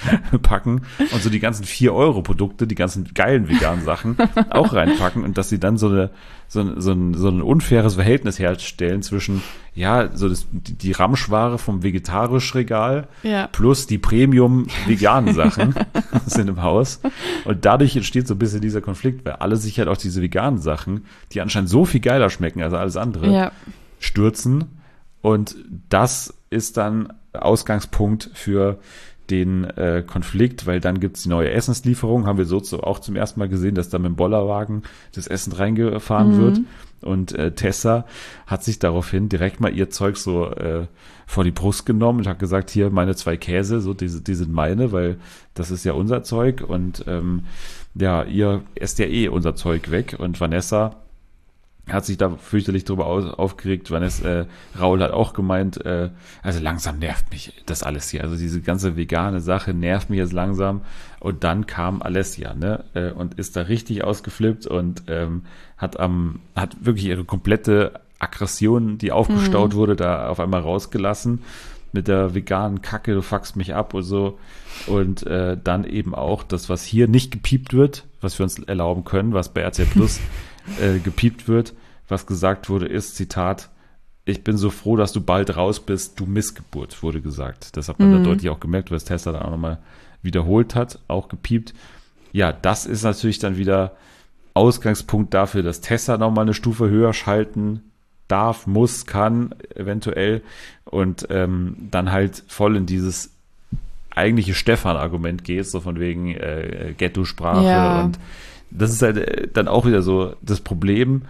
packen und so die ganzen vier Euro Produkte, die ganzen geilen veganen Sachen auch reinpacken und dass sie dann so eine so ein, so ein, so ein unfaires Verhältnis herstellen zwischen, ja, so das, die, die Ramschware vom Vegetarisch-Regal ja. plus die Premium-veganen Sachen sind im Haus. Und dadurch entsteht so ein bisschen dieser Konflikt, weil alle sich halt auch diese veganen Sachen, die anscheinend so viel geiler schmecken als alles andere, ja. stürzen. Und das ist dann Ausgangspunkt für den äh, Konflikt, weil dann gibt's die neue Essenslieferung, haben wir so zu, auch zum ersten Mal gesehen, dass da mit dem Bollerwagen das Essen reingefahren mhm. wird und äh, Tessa hat sich daraufhin direkt mal ihr Zeug so äh, vor die Brust genommen und hat gesagt, hier meine zwei Käse, so die, die sind meine, weil das ist ja unser Zeug und ähm, ja, ihr esst ja eh unser Zeug weg und Vanessa hat sich da fürchterlich drüber aus, aufgeregt. Vanessa, äh, Raul hat auch gemeint, äh, also langsam nervt mich das alles hier. Also diese ganze vegane Sache nervt mich jetzt langsam. Und dann kam Alessia, ne, äh, und ist da richtig ausgeflippt und ähm, hat am, hat wirklich ihre komplette Aggression, die aufgestaut mhm. wurde, da auf einmal rausgelassen. Mit der veganen Kacke, du fuckst mich ab und so. Und äh, dann eben auch das, was hier nicht gepiept wird, was wir uns erlauben können, was bei R T L Plus äh, gepiept wird, was gesagt wurde, ist, Zitat, ich bin so froh, dass du bald raus bist, du Missgeburt, wurde gesagt. Das hat man mhm. da deutlich auch gemerkt, was Tessa dann auch nochmal wiederholt hat, auch gepiept. Ja, das ist natürlich dann wieder Ausgangspunkt dafür, dass Tessa nochmal eine Stufe höher schalten darf, muss, kann, eventuell. Und ähm, dann halt voll in dieses eigentliche Stefan-Argument geht, so von wegen äh, Ghetto-Sprache. Ja. Und das ist halt äh, dann auch wieder so das Problem,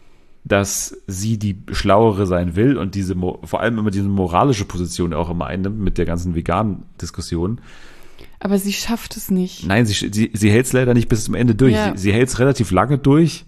dass sie die Schlauere sein will und diese, vor allem immer diese moralische Position auch immer einnimmt mit der ganzen veganen Diskussion. Aber sie schafft es nicht. Nein, sie, sie, sie hält es leider nicht bis zum Ende durch. Ja. Sie, sie hält es relativ lange durch.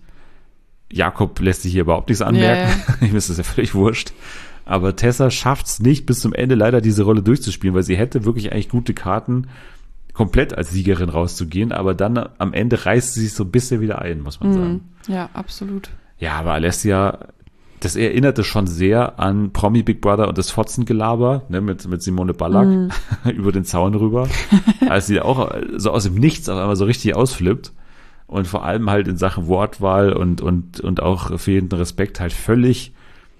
Jakob lässt sich hier überhaupt nichts anmerken. Ja, ja. Ihm ist das ja völlig wurscht. Aber Tessa schafft es nicht, bis zum Ende leider diese Rolle durchzuspielen, weil sie hätte wirklich eigentlich gute Karten, komplett als Siegerin rauszugehen. Aber dann am Ende reißt sie sich so ein bisschen wieder ein, muss man sagen. Ja, absolut. Ja, aber Alessia, das erinnerte schon sehr an Promi Big Brother und das Fotzengelaber, ne, mit, mit Simone Ballack mm. über den Zaun rüber, als sie auch so aus dem Nichts auf einmal so richtig ausflippt und vor allem halt in Sachen Wortwahl und, und, und auch fehlenden Respekt halt völlig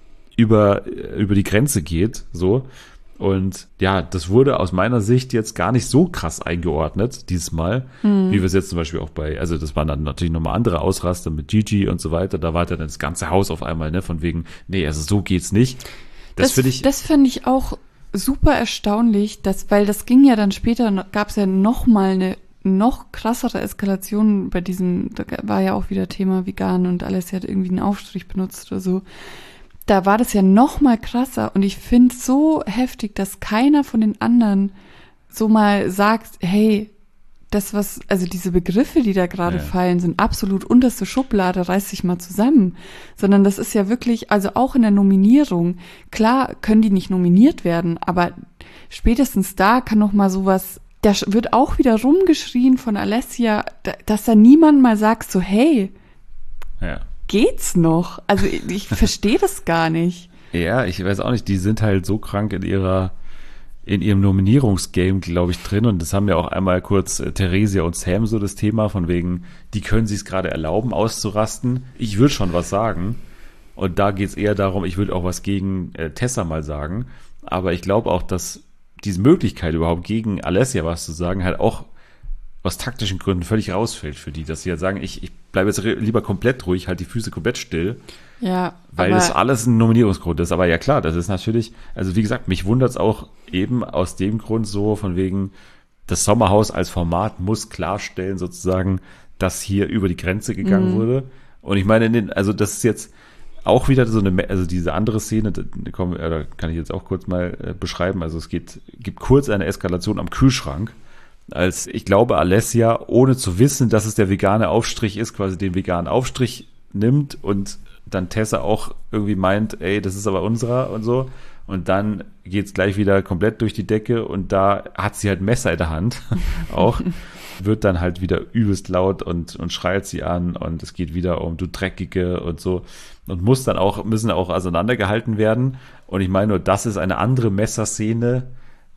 über, über die Grenze geht, so. Und ja, das wurde aus meiner Sicht jetzt gar nicht so krass eingeordnet, diesmal, mhm. wie wir es jetzt zum Beispiel auch bei, also das waren dann natürlich nochmal andere Ausraster mit Gigi und so weiter, da war dann das ganze Haus auf einmal, ne, von wegen, nee, also so geht's nicht. Das, das finde ich. Das finde ich auch super erstaunlich, dass, weil das ging ja dann später, gab es ja nochmal eine noch krassere Eskalation bei diesem, da war ja auch wieder Thema vegan und Alessia hat irgendwie einen Aufstrich benutzt oder so. Da war das ja noch mal krasser und ich finde es so heftig, dass keiner von den anderen so mal sagt, hey, das was, also diese Begriffe, die da gerade ja. fallen, sind absolut unterste Schublade, reiß dich mal zusammen. Sondern das ist ja wirklich, also auch in der Nominierung, klar können die nicht nominiert werden, aber spätestens da kann noch mal sowas, da wird auch wieder rumgeschrien von Alessia, dass da niemand mal sagt so, hey, ja. geht's noch? Also ich, ich verstehe das gar nicht. Ja, ich weiß auch nicht, die sind halt so krank in ihrer, in ihrem Nominierungsgame, glaube ich, drin und das haben ja auch einmal kurz äh, Theresia und Sam so das Thema von wegen, die können sich es gerade erlauben, auszurasten. Ich würde schon was sagen und da geht's eher darum, ich würde auch was gegen äh, Tessa mal sagen, aber ich glaube auch, dass diese Möglichkeit überhaupt gegen Alessia was zu sagen, halt auch aus taktischen Gründen völlig rausfällt für die, dass sie halt sagen, ich, ich bleibe jetzt lieber komplett ruhig, halt die Füße komplett still, ja, weil das alles ein Nominierungsgrund ist. Aber ja klar, das ist natürlich, also wie gesagt, mich wundert es auch eben aus dem Grund so, von wegen, das Sommerhaus als Format muss klarstellen sozusagen, dass hier über die Grenze gegangen mhm. wurde. Und ich meine, in den, also das ist jetzt auch wieder so eine, also diese andere Szene, da, da kann ich jetzt auch kurz mal äh, beschreiben, also es geht, gibt kurz eine Eskalation am Kühlschrank, als ich glaube Alessia, ohne zu wissen, dass es der vegane Aufstrich ist, quasi den veganen Aufstrich nimmt und dann Tessa auch irgendwie meint, ey, das ist aber unserer und so. Und dann geht's gleich wieder komplett durch die Decke und da hat sie halt ein Messer in der Hand auch, wird dann halt wieder übelst laut und, und schreit sie an und es geht wieder um du Dreckige und so und muss dann auch, müssen auch auseinandergehalten werden. Und ich meine nur, das ist eine andere Messerszene,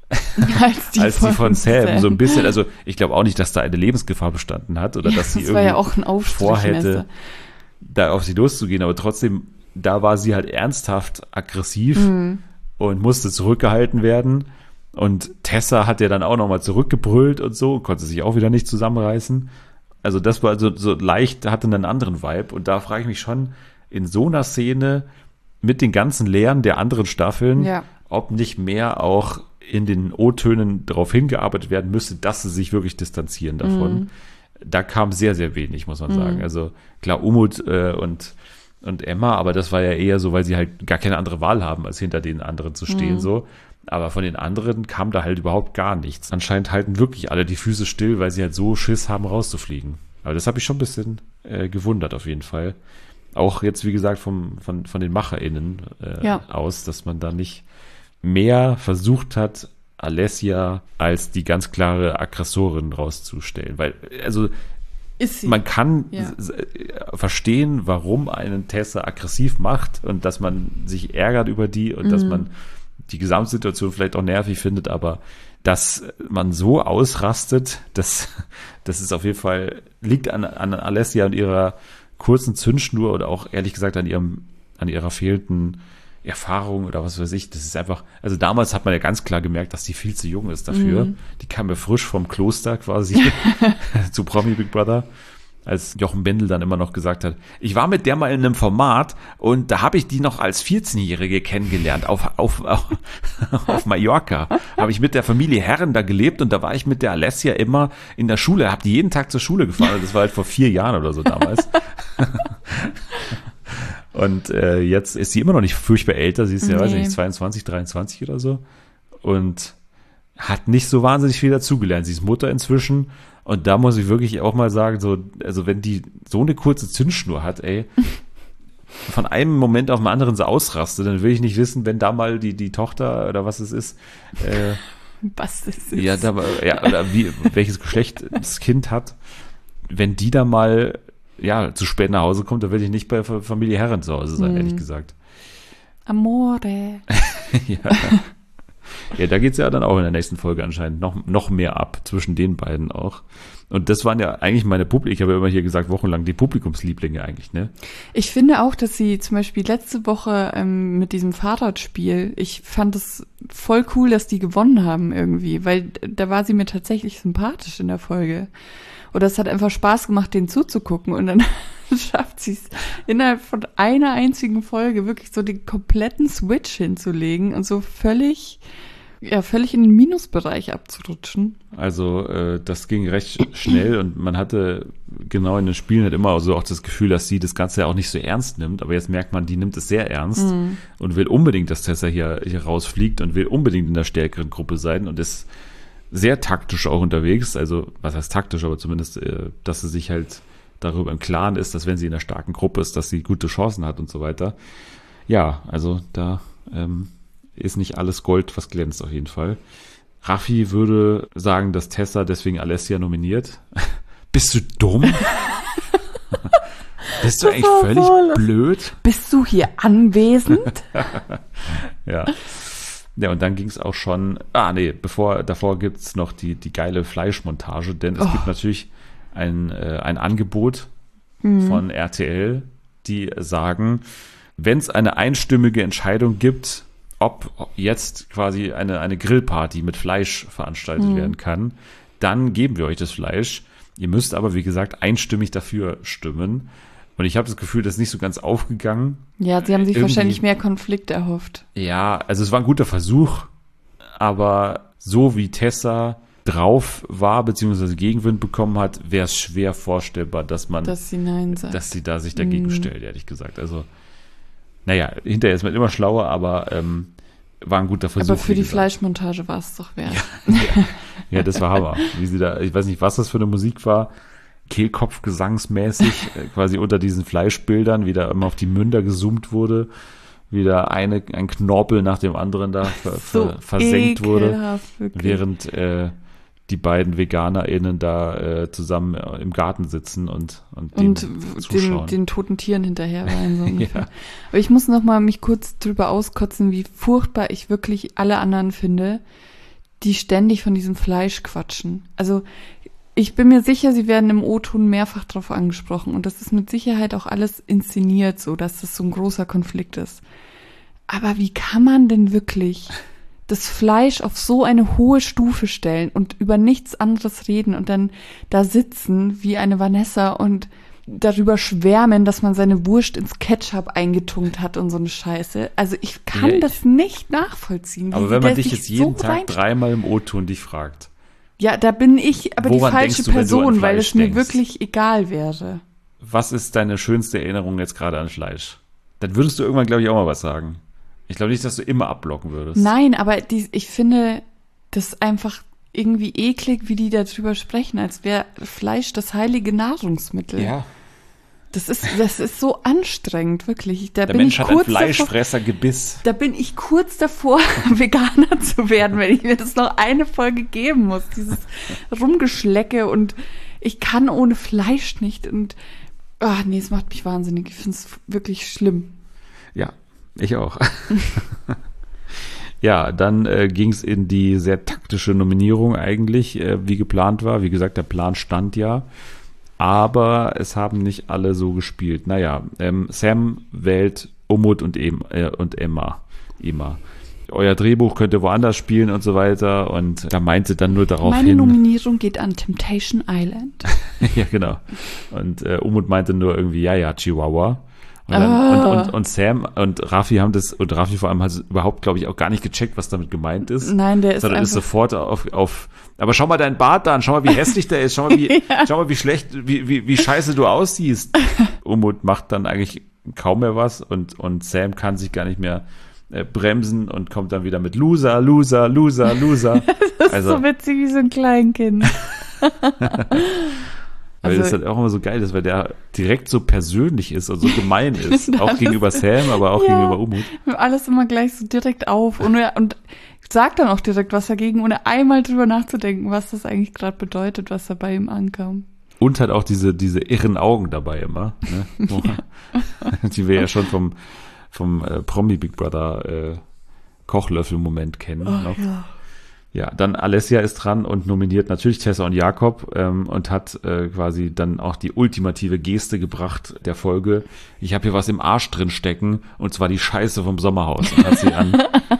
als die, als die von Sam. Sam. So ein bisschen, also ich glaube auch nicht, dass da eine Lebensgefahr bestanden hat oder ja, dass sie irgendwie ja auch ein vorhätte, da auf sie loszugehen, aber trotzdem, da war sie halt ernsthaft aggressiv mhm. und musste zurückgehalten werden und Tessa hat ja dann auch nochmal zurückgebrüllt und so, konnte sich auch wieder nicht zusammenreißen. Also das war so, so leicht, hatte einen anderen Vibe und da frage ich mich schon, in so einer Szene mit den ganzen Lehren der anderen Staffeln, ja. ob nicht mehr auch in den O-Tönen darauf hingearbeitet werden müsste, dass sie sich wirklich distanzieren davon. Mm. Da kam sehr, sehr wenig, muss man mm. sagen. Also klar, Umut äh, und, und Emma, aber das war ja eher so, weil sie halt gar keine andere Wahl haben, als hinter den anderen zu stehen. Mm. so. Aber von den anderen kam da halt überhaupt gar nichts. Anscheinend halten wirklich alle die Füße still, weil sie halt so Schiss haben, rauszufliegen. Aber das habe ich schon ein bisschen äh, gewundert auf jeden Fall. Auch jetzt, wie gesagt, vom, von, von den MacherInnen äh, Ja. aus, dass man da nicht mehr versucht hat, Alessia als die ganz klare Aggressorin rauszustellen. Weil, also, Ist sie. man kann Ja. s- s- verstehen, warum einen Tessa aggressiv macht und dass man sich ärgert über die und dass man die Gesamtsituation vielleicht auch nervig findet, aber dass man so ausrastet, das, das ist auf jeden Fall, liegt an, an Alessia und ihrer kurzen Zündschnur oder auch ehrlich gesagt an ihrem, an ihrer fehlenden Erfahrung oder was weiß ich. Das ist einfach, also damals hat man ja ganz klar gemerkt, dass die viel zu jung ist dafür. Mhm. Die kam ja frisch vom Kloster quasi zu Promi Big Brother, als Jochen Bendel dann immer noch gesagt hat, ich war mit der mal in einem Format und da habe ich die noch als vierzehnjährige kennengelernt auf, auf, auf, auf Mallorca. Habe ich mit der Familie Herren da gelebt und da war ich mit der Alessia immer in der Schule, habe die jeden Tag zur Schule gefahren. Das war halt vor vier Jahren oder so damals. Und äh, jetzt ist sie immer noch nicht furchtbar älter, sie ist ja, Nee. weiß ich nicht, zweiundzwanzig, dreiundzwanzig oder so und hat nicht so wahnsinnig viel dazugelernt. Sie ist Mutter inzwischen und da muss ich wirklich auch mal sagen, so, also wenn die so eine kurze Zündschnur hat, ey, von einem Moment auf den anderen so ausrastet, dann will ich nicht wissen, wenn da mal die, die Tochter oder was es ist, äh, Was ist ja, da, ja, oder wie, welches Geschlecht das Kind hat, wenn die da mal ja, zu spät nach Hause kommt, dann will ich nicht bei Familie Herren zu Hause sein, Hm. ehrlich gesagt. Amore. Ja, ja da geht's ja dann auch in der nächsten Folge anscheinend noch, noch mehr ab, zwischen den beiden auch. Und das waren ja eigentlich meine Publikum, ich habe ja immer hier gesagt, wochenlang die Publikumslieblinge eigentlich, ne? Ich finde auch, dass sie zum Beispiel letzte Woche ähm, mit diesem Fahrradspiel, ich fand es voll cool, dass die gewonnen haben irgendwie, weil da war sie mir tatsächlich sympathisch in der Folge. Oder es hat einfach Spaß gemacht, denen zuzugucken und dann schafft sie es innerhalb von einer einzigen Folge wirklich so den kompletten Switch hinzulegen und so völlig, ja, völlig in den Minusbereich abzurutschen. Also äh, das ging recht schnell und man hatte genau in den Spielen halt immer so auch das Gefühl, dass sie das Ganze ja auch nicht so ernst nimmt, aber jetzt merkt man, die nimmt es sehr ernst Mhm. und will unbedingt, dass Tessa hier, hier rausfliegt und will unbedingt in der stärkeren Gruppe sein und ist sehr taktisch auch unterwegs, also was heißt taktisch, aber zumindest, äh, dass sie sich halt darüber im Klaren ist, dass wenn sie in einer starken Gruppe ist, dass sie gute Chancen hat und so weiter. Ja, also da ähm, ist nicht alles Gold, was glänzt auf jeden Fall. Raffi würde sagen, dass Tessa deswegen Alessia nominiert. Bist du dumm? Bist du Das eigentlich war völlig voll- blöd? Bist du hier anwesend? Ja. Ja, und dann ging es auch schon, ah nee, bevor, davor gibt's noch die, die geile Fleischmontage, denn es Oh. gibt natürlich ein, äh, ein Angebot Mhm. von R T L, die sagen, wenn es eine einstimmige Entscheidung gibt, ob jetzt quasi eine, eine Grillparty mit Fleisch veranstaltet Mhm. werden kann, dann geben wir euch das Fleisch. Ihr müsst aber, wie gesagt, einstimmig dafür stimmen. Und ich habe das Gefühl, das ist nicht so ganz aufgegangen. Ja, sie haben sich Irgendwie- wahrscheinlich mehr Konflikt erhofft. Ja, also es war ein guter Versuch, aber so wie Tessa drauf war, beziehungsweise Gegenwind bekommen hat, wäre es schwer vorstellbar, dass man, Dass sie Nein sagt. dass sie da sich dagegen Mhm. stellt, ehrlich gesagt. Also, naja, hinterher ist man immer schlauer, aber ähm, war ein guter Versuch. Aber für wie die gesagt. Fleischmontage war es doch wert. Ja, das war Hammer. Wie sie da, ich weiß nicht, was das für eine Musik war, Kehlkopfgesangsmäßig, äh, quasi unter diesen Fleischbildern, wie da immer auf die Münder gezoomt wurde, wie da eine, ein Knorpel nach dem anderen da ver, So ver, versenkt wurde, ekelhaft, wirklich. während äh, die beiden VeganerInnen da äh, zusammen äh, im Garten sitzen und, und, Und denen den, zuschauen. den toten Tieren hinterher weinen. So ungefähr. Ja. Aber ich muss noch mal mich kurz drüber auskotzen, wie furchtbar ich wirklich alle anderen finde, die ständig von diesem Fleisch quatschen. Also ich bin mir sicher, sie werden im O-Ton mehrfach drauf angesprochen und das ist mit Sicherheit auch alles inszeniert so, dass das so ein großer Konflikt ist. Aber wie kann man denn wirklich das Fleisch auf so eine hohe Stufe stellen und über nichts anderes reden und dann da sitzen wie eine Vanessa und darüber schwärmen, dass man seine Wurst ins Ketchup eingetunkt hat und so eine Scheiße. Also ich kann Ja, ich- das nicht nachvollziehen. wie Aber sie wenn man da dich sich jetzt jeden so Tag rein- dreimal im O-Ton dich fragt, Ja, da bin ich aber Woran die falsche denkst du, wenn du an Person, weil Fleisch es mir denkst? wirklich egal wäre. was ist deine schönste Erinnerung jetzt gerade an Fleisch? Dann würdest du irgendwann, glaube ich, auch mal was sagen. Ich glaube nicht, dass du immer abblocken würdest. Nein, aber die, ich finde das einfach irgendwie eklig, wie die darüber sprechen, als wäre Fleisch das heilige Nahrungsmittel. Ja. Das ist, das ist so anstrengend, wirklich. Da Der bin Mensch ich hat ein kurz davor, Fleischfressergebiss. da bin ich kurz davor, Veganer zu werden, wenn ich mir das noch eine Folge geben muss. Dieses Rumgeschlecke und ich kann ohne Fleisch nicht und ach nee, es macht mich wahnsinnig. Ich finde es wirklich schlimm. Ja, ich auch. Ja, dann äh, ging es in die sehr taktische Nominierung eigentlich, äh, wie geplant war. Wie gesagt, der Plan stand ja. Aber es haben nicht alle so gespielt. Naja, ähm, Sam wählt Umut und, em, äh, und Emma. Emma. Euer Drehbuch könnt ihr woanders spielen und so weiter. Und da meinte dann nur darauf Meine hin. Nominierung geht an Temptation Island. Ja, genau. Und äh, Umut meinte nur irgendwie, ja, ja, Chihuahua. Und, dann, Ah. und, und, und Sam und Raffi haben das, und Raffi vor allem hat überhaupt, glaube ich, auch gar nicht gecheckt, was damit gemeint ist. Nein, der ist Sondern ist einfach... sofort auf, auf, aber schau mal deinen Bart da an, schau mal, wie hässlich der ist, schau mal, wie, Ja. schau mal, wie schlecht, wie, wie, wie scheiße du aussiehst. Umut macht dann eigentlich kaum mehr was und, und Sam kann sich gar nicht mehr äh, bremsen und kommt dann wieder mit Loser, Loser, Loser, Loser. Das ist Also- so witzig wie so ein Kleinkind. Weil Also- das halt auch immer so geil ist, weil der direkt so persönlich ist und so gemein ist. Und Auch alles- gegenüber Sam, aber auch Ja. gegenüber Umut. Alles immer gleich so direkt auf und, und sagt dann auch direkt was dagegen, ohne einmal drüber nachzudenken, was das eigentlich gerade bedeutet, was da bei ihm ankam. Und hat auch diese, diese irren Augen dabei immer. Ne? Wo- Die wir ja schon vom, vom äh, Promi Big Brother äh, Kochlöffel-Moment kennen. noch. ja. Ja, dann Alessia ist dran und nominiert natürlich Tessa und Jakob ähm, und hat äh, quasi dann auch die ultimative Geste gebracht der Folge. Ich habe hier was im Arsch drin stecken und zwar die Scheiße vom Sommerhaus. Und hat sie an,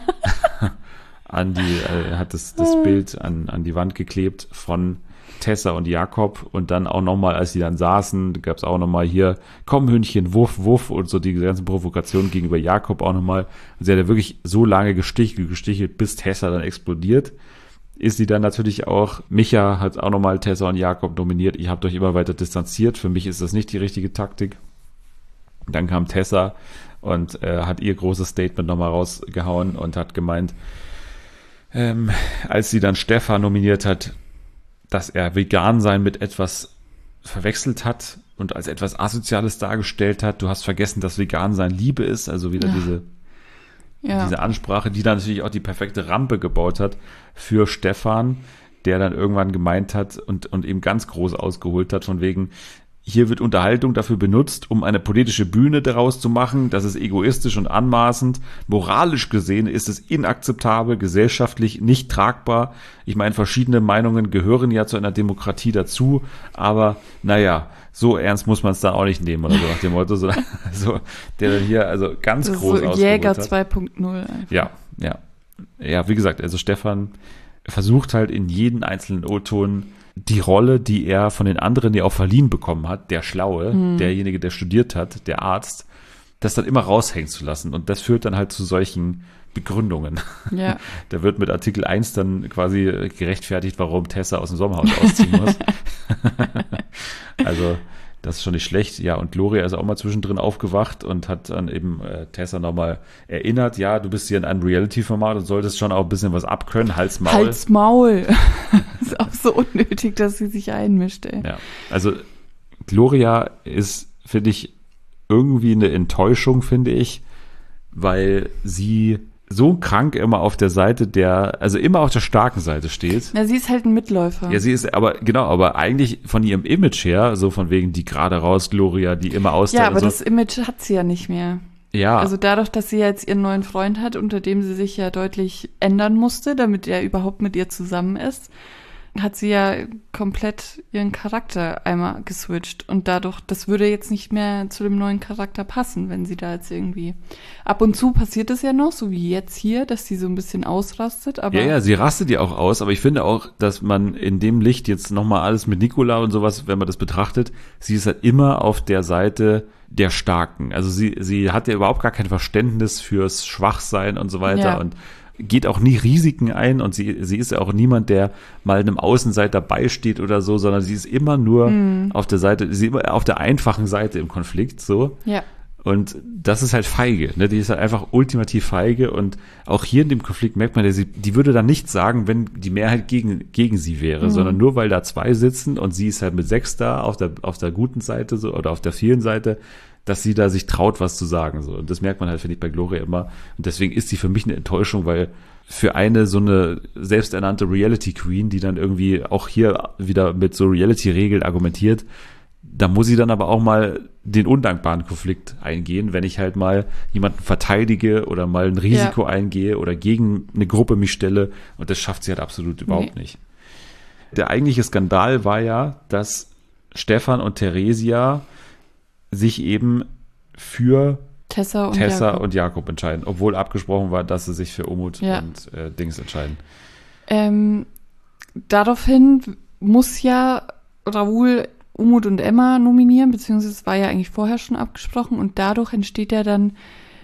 an die, äh, hat das, das Bild an, an die Wand geklebt von Tessa und Jakob und dann auch nochmal, als sie dann saßen, gab es auch nochmal hier, komm Hündchen, wuff, wuff und so die ganzen Provokationen gegenüber Jakob auch nochmal. Und sie hat ja wirklich so lange gestichelt, gestichelt, bis Tessa dann explodiert. Ist sie dann natürlich auch, Micha hat auch nochmal Tessa und Jakob nominiert, ihr habt euch immer weiter distanziert, für mich ist das nicht die richtige Taktik. Dann kam Tessa und äh, hat ihr großes Statement nochmal rausgehauen und hat gemeint, ähm, als sie dann Stefan nominiert hat, dass er Vegan-Sein mit etwas verwechselt hat und als etwas Asoziales dargestellt hat. Du hast vergessen, dass Vegan-Sein Liebe ist, also wieder Ja. diese, Ja. diese Ansprache, die dann natürlich auch die perfekte Rampe gebaut hat für Stefan, der dann irgendwann gemeint hat und, und eben ganz groß ausgeholt hat, von wegen, hier wird Unterhaltung dafür benutzt, um eine politische Bühne daraus zu machen. Das ist egoistisch und anmaßend. Moralisch gesehen ist es inakzeptabel, gesellschaftlich nicht tragbar. Ich meine, verschiedene Meinungen gehören ja zu einer Demokratie dazu. Aber naja, so ernst muss man es dann auch nicht nehmen, oder so nach dem Motto. So, so, der dann hier also ganz Das ist groß so ausgeholt Jäger hat. zwei Punkt null einfach. Ja, ja. Ja, wie gesagt, also Stefan versucht halt in jeden einzelnen O-Ton die Rolle, die er von den anderen ja auch verliehen bekommen hat, der Schlaue, Mhm. derjenige, der studiert hat, der Arzt, das dann immer raushängen zu lassen. Und das führt dann halt zu solchen Begründungen. Ja. Da wird mit Artikel eins dann quasi gerechtfertigt, warum Tessa aus dem Sommerhaus ausziehen muss. Also das ist schon nicht schlecht. Ja, und Gloria ist auch mal zwischendrin aufgewacht und hat dann eben äh, Tessa nochmal erinnert, ja, du bist hier in einem Reality-Format und solltest schon auch ein bisschen was abkönnen, Hals, Maul. Halt's Maul. Ist auch so unnötig, dass sie sich einmischt, ey. Ja, also Gloria ist, finde ich, irgendwie eine Enttäuschung, finde ich, weil sie so krank immer auf der Seite der, also immer auf der starken Seite steht. Na, sie ist halt ein Mitläufer. Ja, sie ist aber, genau, aber eigentlich von ihrem Image her, so von wegen die gerade raus Gloria, die immer austeilt Ja, aber und so. das Image hat sie ja nicht mehr. Ja, Also dadurch, dass sie jetzt ihren neuen Freund hat, unter dem sie sich ja deutlich ändern musste, damit er überhaupt mit ihr zusammen ist, hat sie ja komplett ihren Charakter einmal geswitcht. Und dadurch, das würde jetzt nicht mehr zu dem neuen Charakter passen, wenn sie da jetzt irgendwie... Ab und zu passiert es ja noch, so wie jetzt hier, dass sie so ein bisschen ausrastet, aber... ja, ja, sie rastet ja auch aus, aber ich finde auch, dass man in dem Licht jetzt nochmal alles mit Nicola und sowas, wenn man das betrachtet, sie ist halt immer auf der Seite der Starken. Also sie, sie hat ja überhaupt gar kein Verständnis fürs Schwachsein und so weiter Ja. und geht auch nie Risiken ein und sie, sie ist ja auch niemand, der mal einem Außenseiter beisteht oder so, sondern sie ist immer nur Mhm. auf der Seite, sie ist immer auf der einfachen Seite im Konflikt, so. Ja, Und das ist halt feige, ne? Die ist halt einfach ultimativ feige und auch hier in dem Konflikt merkt man, die, die würde dann nichts sagen, wenn die Mehrheit gegen, gegen sie wäre, mhm. sondern nur weil da zwei sitzen und sie ist halt mit sechs da auf der, auf der guten Seite so oder auf der vielen Seite, dass sie da sich traut, was zu sagen, so. Und das merkt man halt, finde ich, bei Gloria immer. Und deswegen ist sie für mich eine Enttäuschung, weil für eine so eine selbsternannte Reality Queen, die dann irgendwie auch hier wieder mit so Reality-Regeln argumentiert, da muss ich dann aber auch mal den undankbaren Konflikt eingehen, wenn ich halt mal jemanden verteidige oder mal ein Risiko ja. eingehe oder gegen eine Gruppe mich stelle. Und das schafft sie halt absolut überhaupt nee. nicht. Der eigentliche Skandal war ja, dass Stefan und Theresia sich eben für Tessa und, Tessa Jakob. und Jakob entscheiden, obwohl abgesprochen war, dass sie sich für Umut ja. und äh, Dings entscheiden. Ähm, daraufhin muss ja Raoul Umut und Emma nominieren, beziehungsweise es war ja eigentlich vorher schon abgesprochen und dadurch entsteht ja dann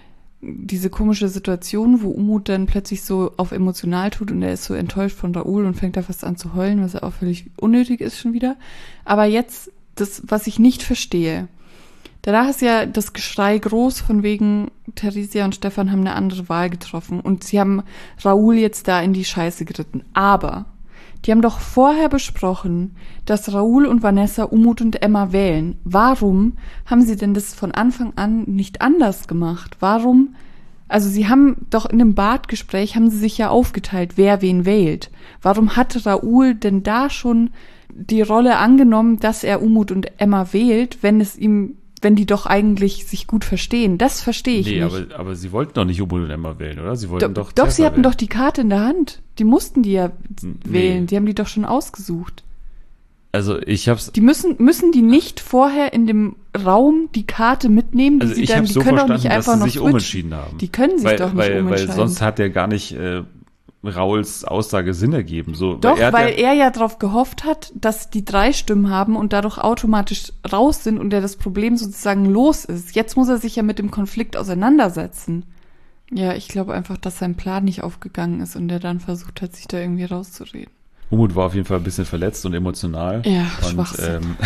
diese komische Situation, wo Umut dann plötzlich so auf emotional tut und er ist so enttäuscht von Raoul und fängt da fast an zu heulen, was ja auch völlig unnötig ist schon wieder. Aber jetzt, das, was ich nicht verstehe, danach ist ja das Geschrei groß von wegen Theresia und Stefan haben eine andere Wahl getroffen und sie haben Raoul jetzt da in die Scheiße geritten. Aber die haben doch vorher besprochen, dass Raoul und Vanessa Umut und Emma wählen. Warum haben sie denn das von Anfang an nicht anders gemacht? Warum? Also sie haben doch in dem Badgespräch haben sie sich ja aufgeteilt, wer wen wählt. Warum hat Raoul denn da schon die Rolle angenommen, dass er Umut und Emma wählt, wenn es ihm wenn die doch eigentlich sich gut verstehen. Das verstehe ich nee, nicht. Nee, aber, aber sie wollten doch nicht Umut und Emma wählen, oder? Sie wollten Do, doch Doch, Tessa sie hatten wählen. doch die Karte in der Hand. Die mussten die ja nee. wählen. Die haben die doch schon ausgesucht. Also ich hab's... Die müssen, müssen die nicht vorher in dem Raum die Karte mitnehmen? Die also sie ich dann, hab's die so können verstanden, doch nicht einfach dass sie noch sich switchen. umentschieden haben. Die können sich weil, doch nicht weil, umentscheiden. Weil sonst hat ja gar nicht äh, Rauls Aussage Sinn ergeben. So, Doch, weil er, weil ja, er ja darauf gehofft hat, dass die drei Stimmen haben und dadurch automatisch raus sind und er das Problem sozusagen los ist. Jetzt muss er sich ja mit dem Konflikt auseinandersetzen. Ja, ich glaube einfach, dass sein Plan nicht aufgegangen ist und er dann versucht hat, sich da irgendwie rauszureden. Umut war auf jeden Fall ein bisschen verletzt und emotional. Ja, und, Schwachsinn. Ähm,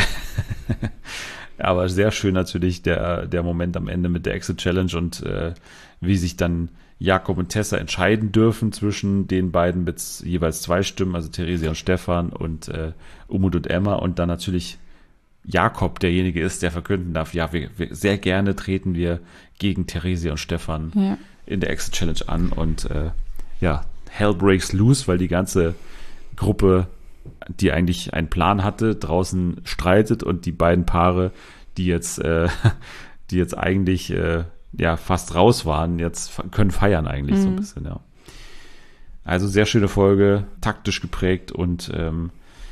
aber sehr schön natürlich der, der Moment am Ende mit der Exit Challenge und äh, wie sich dann Jakob und Tessa entscheiden dürfen zwischen den beiden mit jeweils zwei Stimmen, also Theresia und Stefan und äh, Umut und Emma und dann natürlich Jakob derjenige ist, der verkünden darf, ja, wir, wir sehr gerne treten wir gegen Theresia und Stefan Ja. in der Exit Challenge an und äh, ja, Hell breaks loose, weil die ganze Gruppe, die eigentlich einen Plan hatte, draußen streitet und die beiden Paare, die jetzt äh, die jetzt eigentlich äh, ja fast raus waren, jetzt können feiern eigentlich mhm. so ein bisschen, ja. Also sehr schöne Folge, taktisch geprägt und ähm,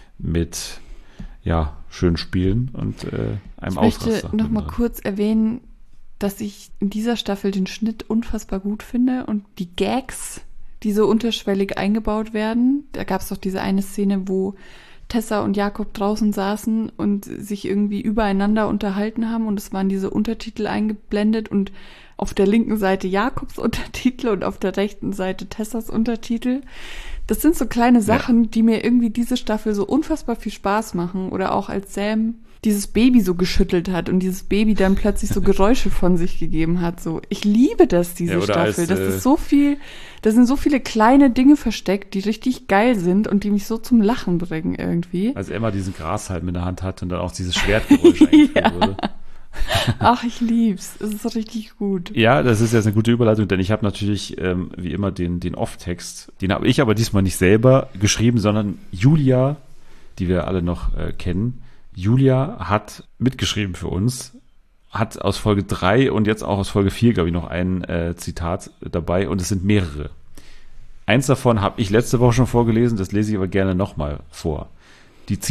mit ja schönen Spielen und äh, einem Ausraster. Ich möchte noch mal kurz erwähnen, dass ich in dieser Staffel den Schnitt unfassbar gut finde und die Gags, die so unterschwellig eingebaut werden. Da gab es doch diese eine Szene, wo Tessa und Jakob draußen saßen und sich irgendwie übereinander unterhalten haben und es waren diese Untertitel eingeblendet und auf der linken Seite Jakobs Untertitel und auf der rechten Seite Tessas Untertitel. Das sind so kleine Sachen, ja. die mir irgendwie diese Staffel so unfassbar viel Spaß machen. Oder auch als Sam dieses Baby so geschüttelt hat und dieses Baby dann plötzlich so Geräusche von sich gegeben hat. So, ich liebe das, diese ja, Staffel. Als, das äh, ist so viel, da sind so viele kleine Dinge versteckt, die richtig geil sind und die mich so zum Lachen bringen irgendwie. Als Emma diesen Grashalm in der Hand hat und dann auch dieses Schwertgeräusch eingeführt ja. wurde. Ach, ich lieb's. Es ist so richtig gut. Ja, das ist jetzt eine gute Überleitung, denn ich habe natürlich ähm, wie immer den, den Off-Text. Den habe ich aber diesmal nicht selber geschrieben, sondern Julia, die wir alle noch äh, kennen. Julia hat mitgeschrieben für uns, hat aus Folge drei und jetzt auch aus Folge vier, glaube ich, noch ein äh, Zitat dabei und es sind mehrere. Eins davon habe ich letzte Woche schon vorgelesen, das lese ich aber gerne nochmal vor. Die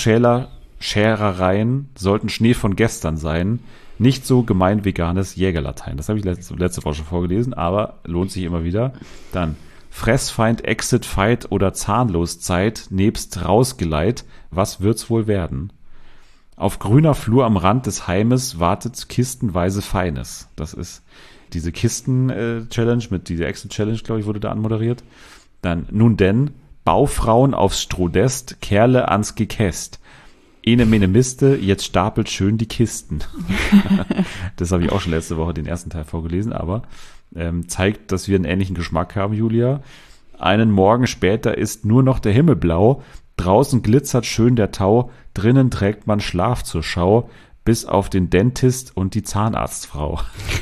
Zitrusschäler-Scherereien sollten Schnee von gestern sein, nicht so gemein veganes Jägerlatein. Das habe ich letzte, letzte Woche schon vorgelesen, aber lohnt sich immer wieder. Dann Fressfeind, Exit, Fight oder Zahnloszeit nebst Rausgeleit, was wird's wohl werden? Auf grüner Flur am Rand des Heimes wartet kistenweise Feines. Das ist diese Kisten-Challenge mit dieser Exit-Challenge, glaube ich, wurde da anmoderiert. Dann, nun denn, Baufrauen aufs Strohdest, Kerle ans Gekäst. Ene mene Miste, jetzt stapelt schön die Kisten. Das habe ich auch schon letzte Woche den ersten Teil vorgelesen, aber ähm, zeigt, dass wir einen ähnlichen Geschmack haben, Julia. Einen Morgen später ist nur noch der Himmel blau, draußen glitzert schön der Tau, drinnen trägt man Schlaf zur Schau, bis auf den Dentist und die Zahnarztfrau.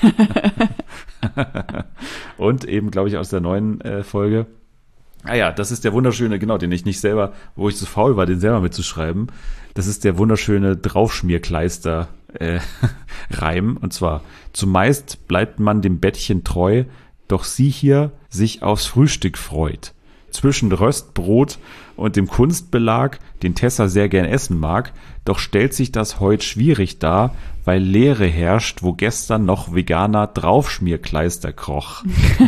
Und eben, glaube ich, aus der neuen äh, Folge. Ah ja, das ist der wunderschöne, genau, den ich nicht selber, wo ich zu faul war, den selber mitzuschreiben. Das ist der wunderschöne Draufschmierkleister äh, Reim. Und zwar, zumeist bleibt man dem Bettchen treu, doch sie hier sich aufs Frühstück freut. Zwischen Röstbrot und dem Kunstbelag, den Tessa sehr gern essen mag, doch stellt sich das heut schwierig dar, weil Leere herrscht, wo gestern noch veganer Draufschmierkleister kroch.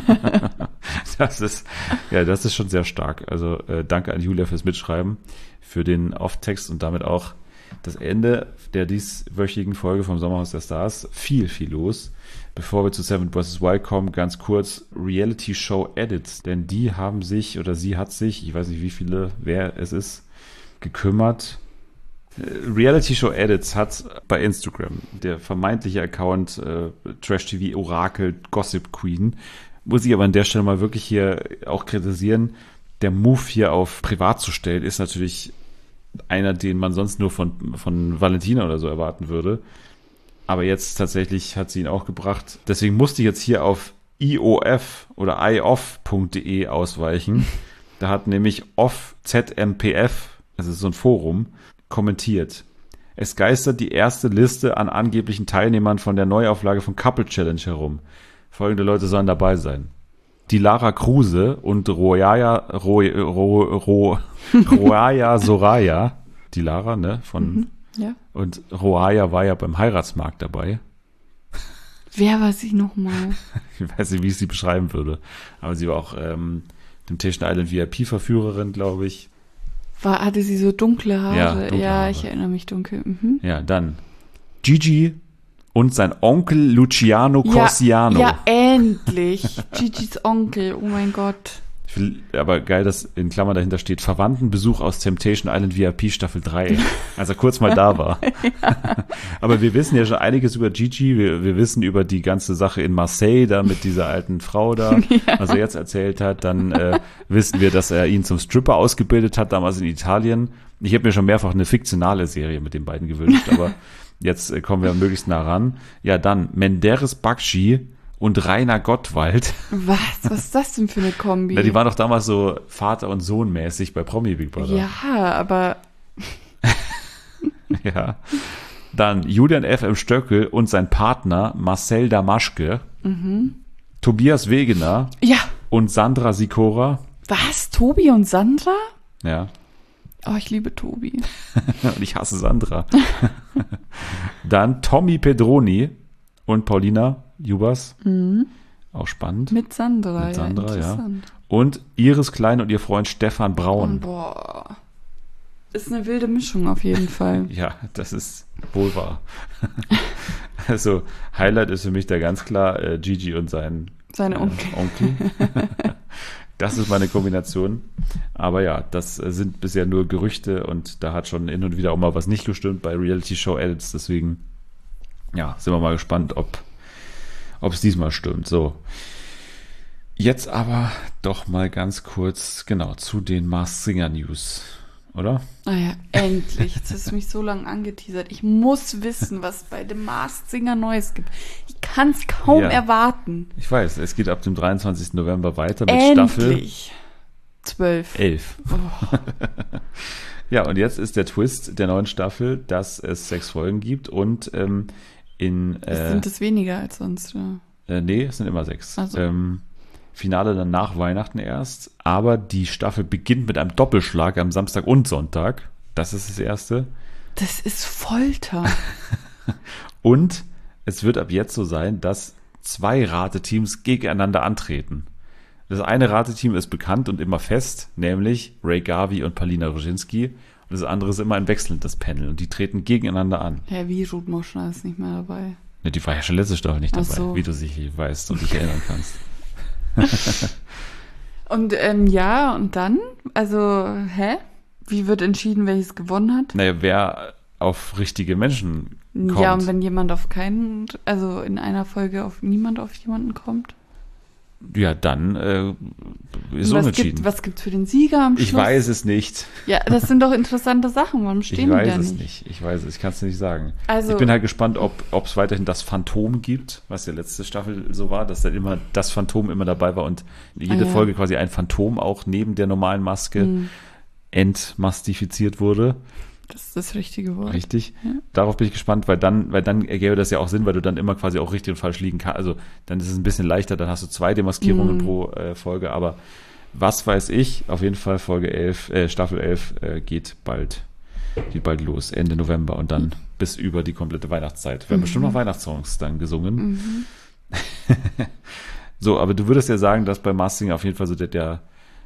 Das ist, ja, das ist schon sehr stark. Also äh, danke an Julia fürs Mitschreiben, für den Off-Text und damit auch das Ende der dieswöchigen Folge vom Sommerhaus der Stars. Viel, viel los. Bevor wir zu Seven versus. Wild kommen, ganz kurz Reality Show Edits, denn die haben sich, oder sie hat sich, ich weiß nicht wie viele, wer es ist, gekümmert. Reality Show Edits hat bei Instagram, der vermeintliche Account äh, Trash T V Orakel Gossip Queen, muss ich aber an der Stelle mal wirklich hier auch kritisieren. Der Move hier auf privat zu stellen ist natürlich einer, den man sonst nur von, von Valentina oder so erwarten würde. Aber jetzt tatsächlich hat sie ihn auch gebracht. Deswegen musste ich jetzt hier auf I O F oder i o f punkt d e ausweichen. Da hat nämlich off Z M P F, also so ein Forum, kommentiert. Es geistert die erste Liste an angeblichen Teilnehmern von der Neuauflage von Couple Challenge herum. Folgende Leute sollen dabei sein. Die Lara Kruse und Roaya, Ro, Ro, Ro, Roaya Soraya. Die Lara, ne, von... Mhm. Ja. Und Roaya war ja beim Heiratsmarkt dabei. Wer war sie nochmal? Ich weiß nicht, wie ich sie beschreiben würde. Aber sie war auch ähm, Temptation Island V I P-Verführerin, glaube ich. War, hatte sie so dunkle Haare? Ja, dunkle ja Haare. Ich erinnere mich dunkel. Mhm. Ja, dann Gigi und sein Onkel Luciano Corsiano. Ja, ja, endlich. Gigi's Onkel, oh mein Gott. Ich will, aber geil, dass in Klammern dahinter steht, Verwandtenbesuch aus Temptation Island V I P Staffel drei, als er kurz mal da war. Ja. Aber wir wissen ja schon einiges über Gigi, wir, wir wissen über die ganze Sache in Marseille, da mit dieser alten Frau da, ja. Was er jetzt erzählt hat. Dann äh, wissen wir, dass er ihn zum Stripper ausgebildet hat, damals in Italien. Ich habe mir schon mehrfach eine fiktionale Serie mit den beiden gewünscht, aber jetzt äh, kommen wir möglichst nah ran. Ja, dann Menderes Bakshi und Rainer Gottwald. Was? Was ist das denn für eine Kombi? Na, die waren doch damals so Vater- und Sohn-mäßig bei Promi Big Brother. Ja, aber... Ja. Dann Julian F. M. Stöckel und sein Partner Marcel Damaschke. Mhm. Tobias Wegener. Ja. Und Sandra Sikora. Was? Tobi und Sandra? Ja. Oh, ich liebe Tobi. Und ich hasse Sandra. Dann Tommy Pedroni und Paulina Jubas. Mhm. Auch spannend. Mit Sandra, Mit Sandra, ja. ja. Und Iris Klein und ihr Freund Stefan Braun. Oh, boah. Ist eine wilde Mischung auf jeden Fall. Ja, das ist wohl wahr. Also, Highlight ist für mich da ganz klar äh, Gigi und sein Seine Onkel. Äh, Onkel. Das ist meine Kombination. Aber ja, das sind bisher nur Gerüchte und da hat schon hin und wieder auch mal was nicht gestimmt bei Reality Show Edits. Deswegen, ja, sind wir mal gespannt, ob ob es diesmal stimmt. So. Jetzt aber doch mal ganz kurz, genau, zu den Masked Singer News, oder? Ah ja, endlich. Jetzt hast du mich so lange angeteasert. Ich muss wissen, was bei dem Masked Singer Neues gibt. Ich kann es kaum Ja. erwarten. Ich weiß, es geht ab dem dreiundzwanzigsten November weiter mit Endlich. Staffel Zwölf. elf. Oh. Ja, und jetzt ist der Twist der neuen Staffel, dass es sechs Folgen gibt und ähm, in äh, Sind es weniger als sonst? Oder? äh, nee, es sind immer sechs. Ach so. Ähm, Finale dann nach Weihnachten erst, aber die Staffel beginnt mit einem Doppelschlag am Samstag und Sonntag. Das ist das erste. Das ist Folter. Und es wird ab jetzt so sein, dass zwei Rateteams gegeneinander antreten. Das eine Rateteam ist bekannt und immer fest, nämlich Ray Garvey und Paulina Roginski. Und das andere ist immer ein wechselndes Panel und die treten gegeneinander an. Ja, wie Ruth Moschner ist nicht mehr dabei. Ne, die war ja schon letzte Staffel nicht Ach dabei, so. wie du sicher weißt und dich erinnern kannst. Und ähm, ja, und dann? Also, hä? Wie wird entschieden, welches gewonnen hat? Naja, wer auf richtige Menschen kommt. Ja, und wenn jemand auf keinen, also in einer Folge auf niemand auf jemanden kommt. Ja, dann äh, ist Und was unentschieden. gibt, was gibt's für den Sieger am Schluss? Ich weiß es nicht. Ja, das sind doch interessante Sachen. Warum stehen Ich die weiß da es nicht? nicht. Ich weiß es, ich kann es nicht sagen. Also, Ich bin halt gespannt, ob es weiterhin das Phantom gibt, was ja letzte Staffel so war, dass dann immer das Phantom immer dabei war und jede Ah, ja. Folge quasi ein Phantom auch neben der normalen Maske Hm. entmastifiziert wurde. das ist das richtige Wort. Richtig. Ja. Darauf bin ich gespannt, weil dann, weil dann ergäbe das ja auch Sinn, weil du dann immer quasi auch richtig und falsch liegen kannst. Also dann ist es ein bisschen leichter, dann hast du zwei Demaskierungen Mhm. pro äh, Folge, aber was weiß ich, auf jeden Fall Folge elf, äh, Staffel elf äh, geht bald, geht bald los, Ende November und dann bis über die komplette Weihnachtszeit. Werden Mhm. bestimmt noch Weihnachtssongs dann gesungen. Mhm. So, aber du würdest ja sagen, dass bei Masked Singer auf jeden Fall so der, der,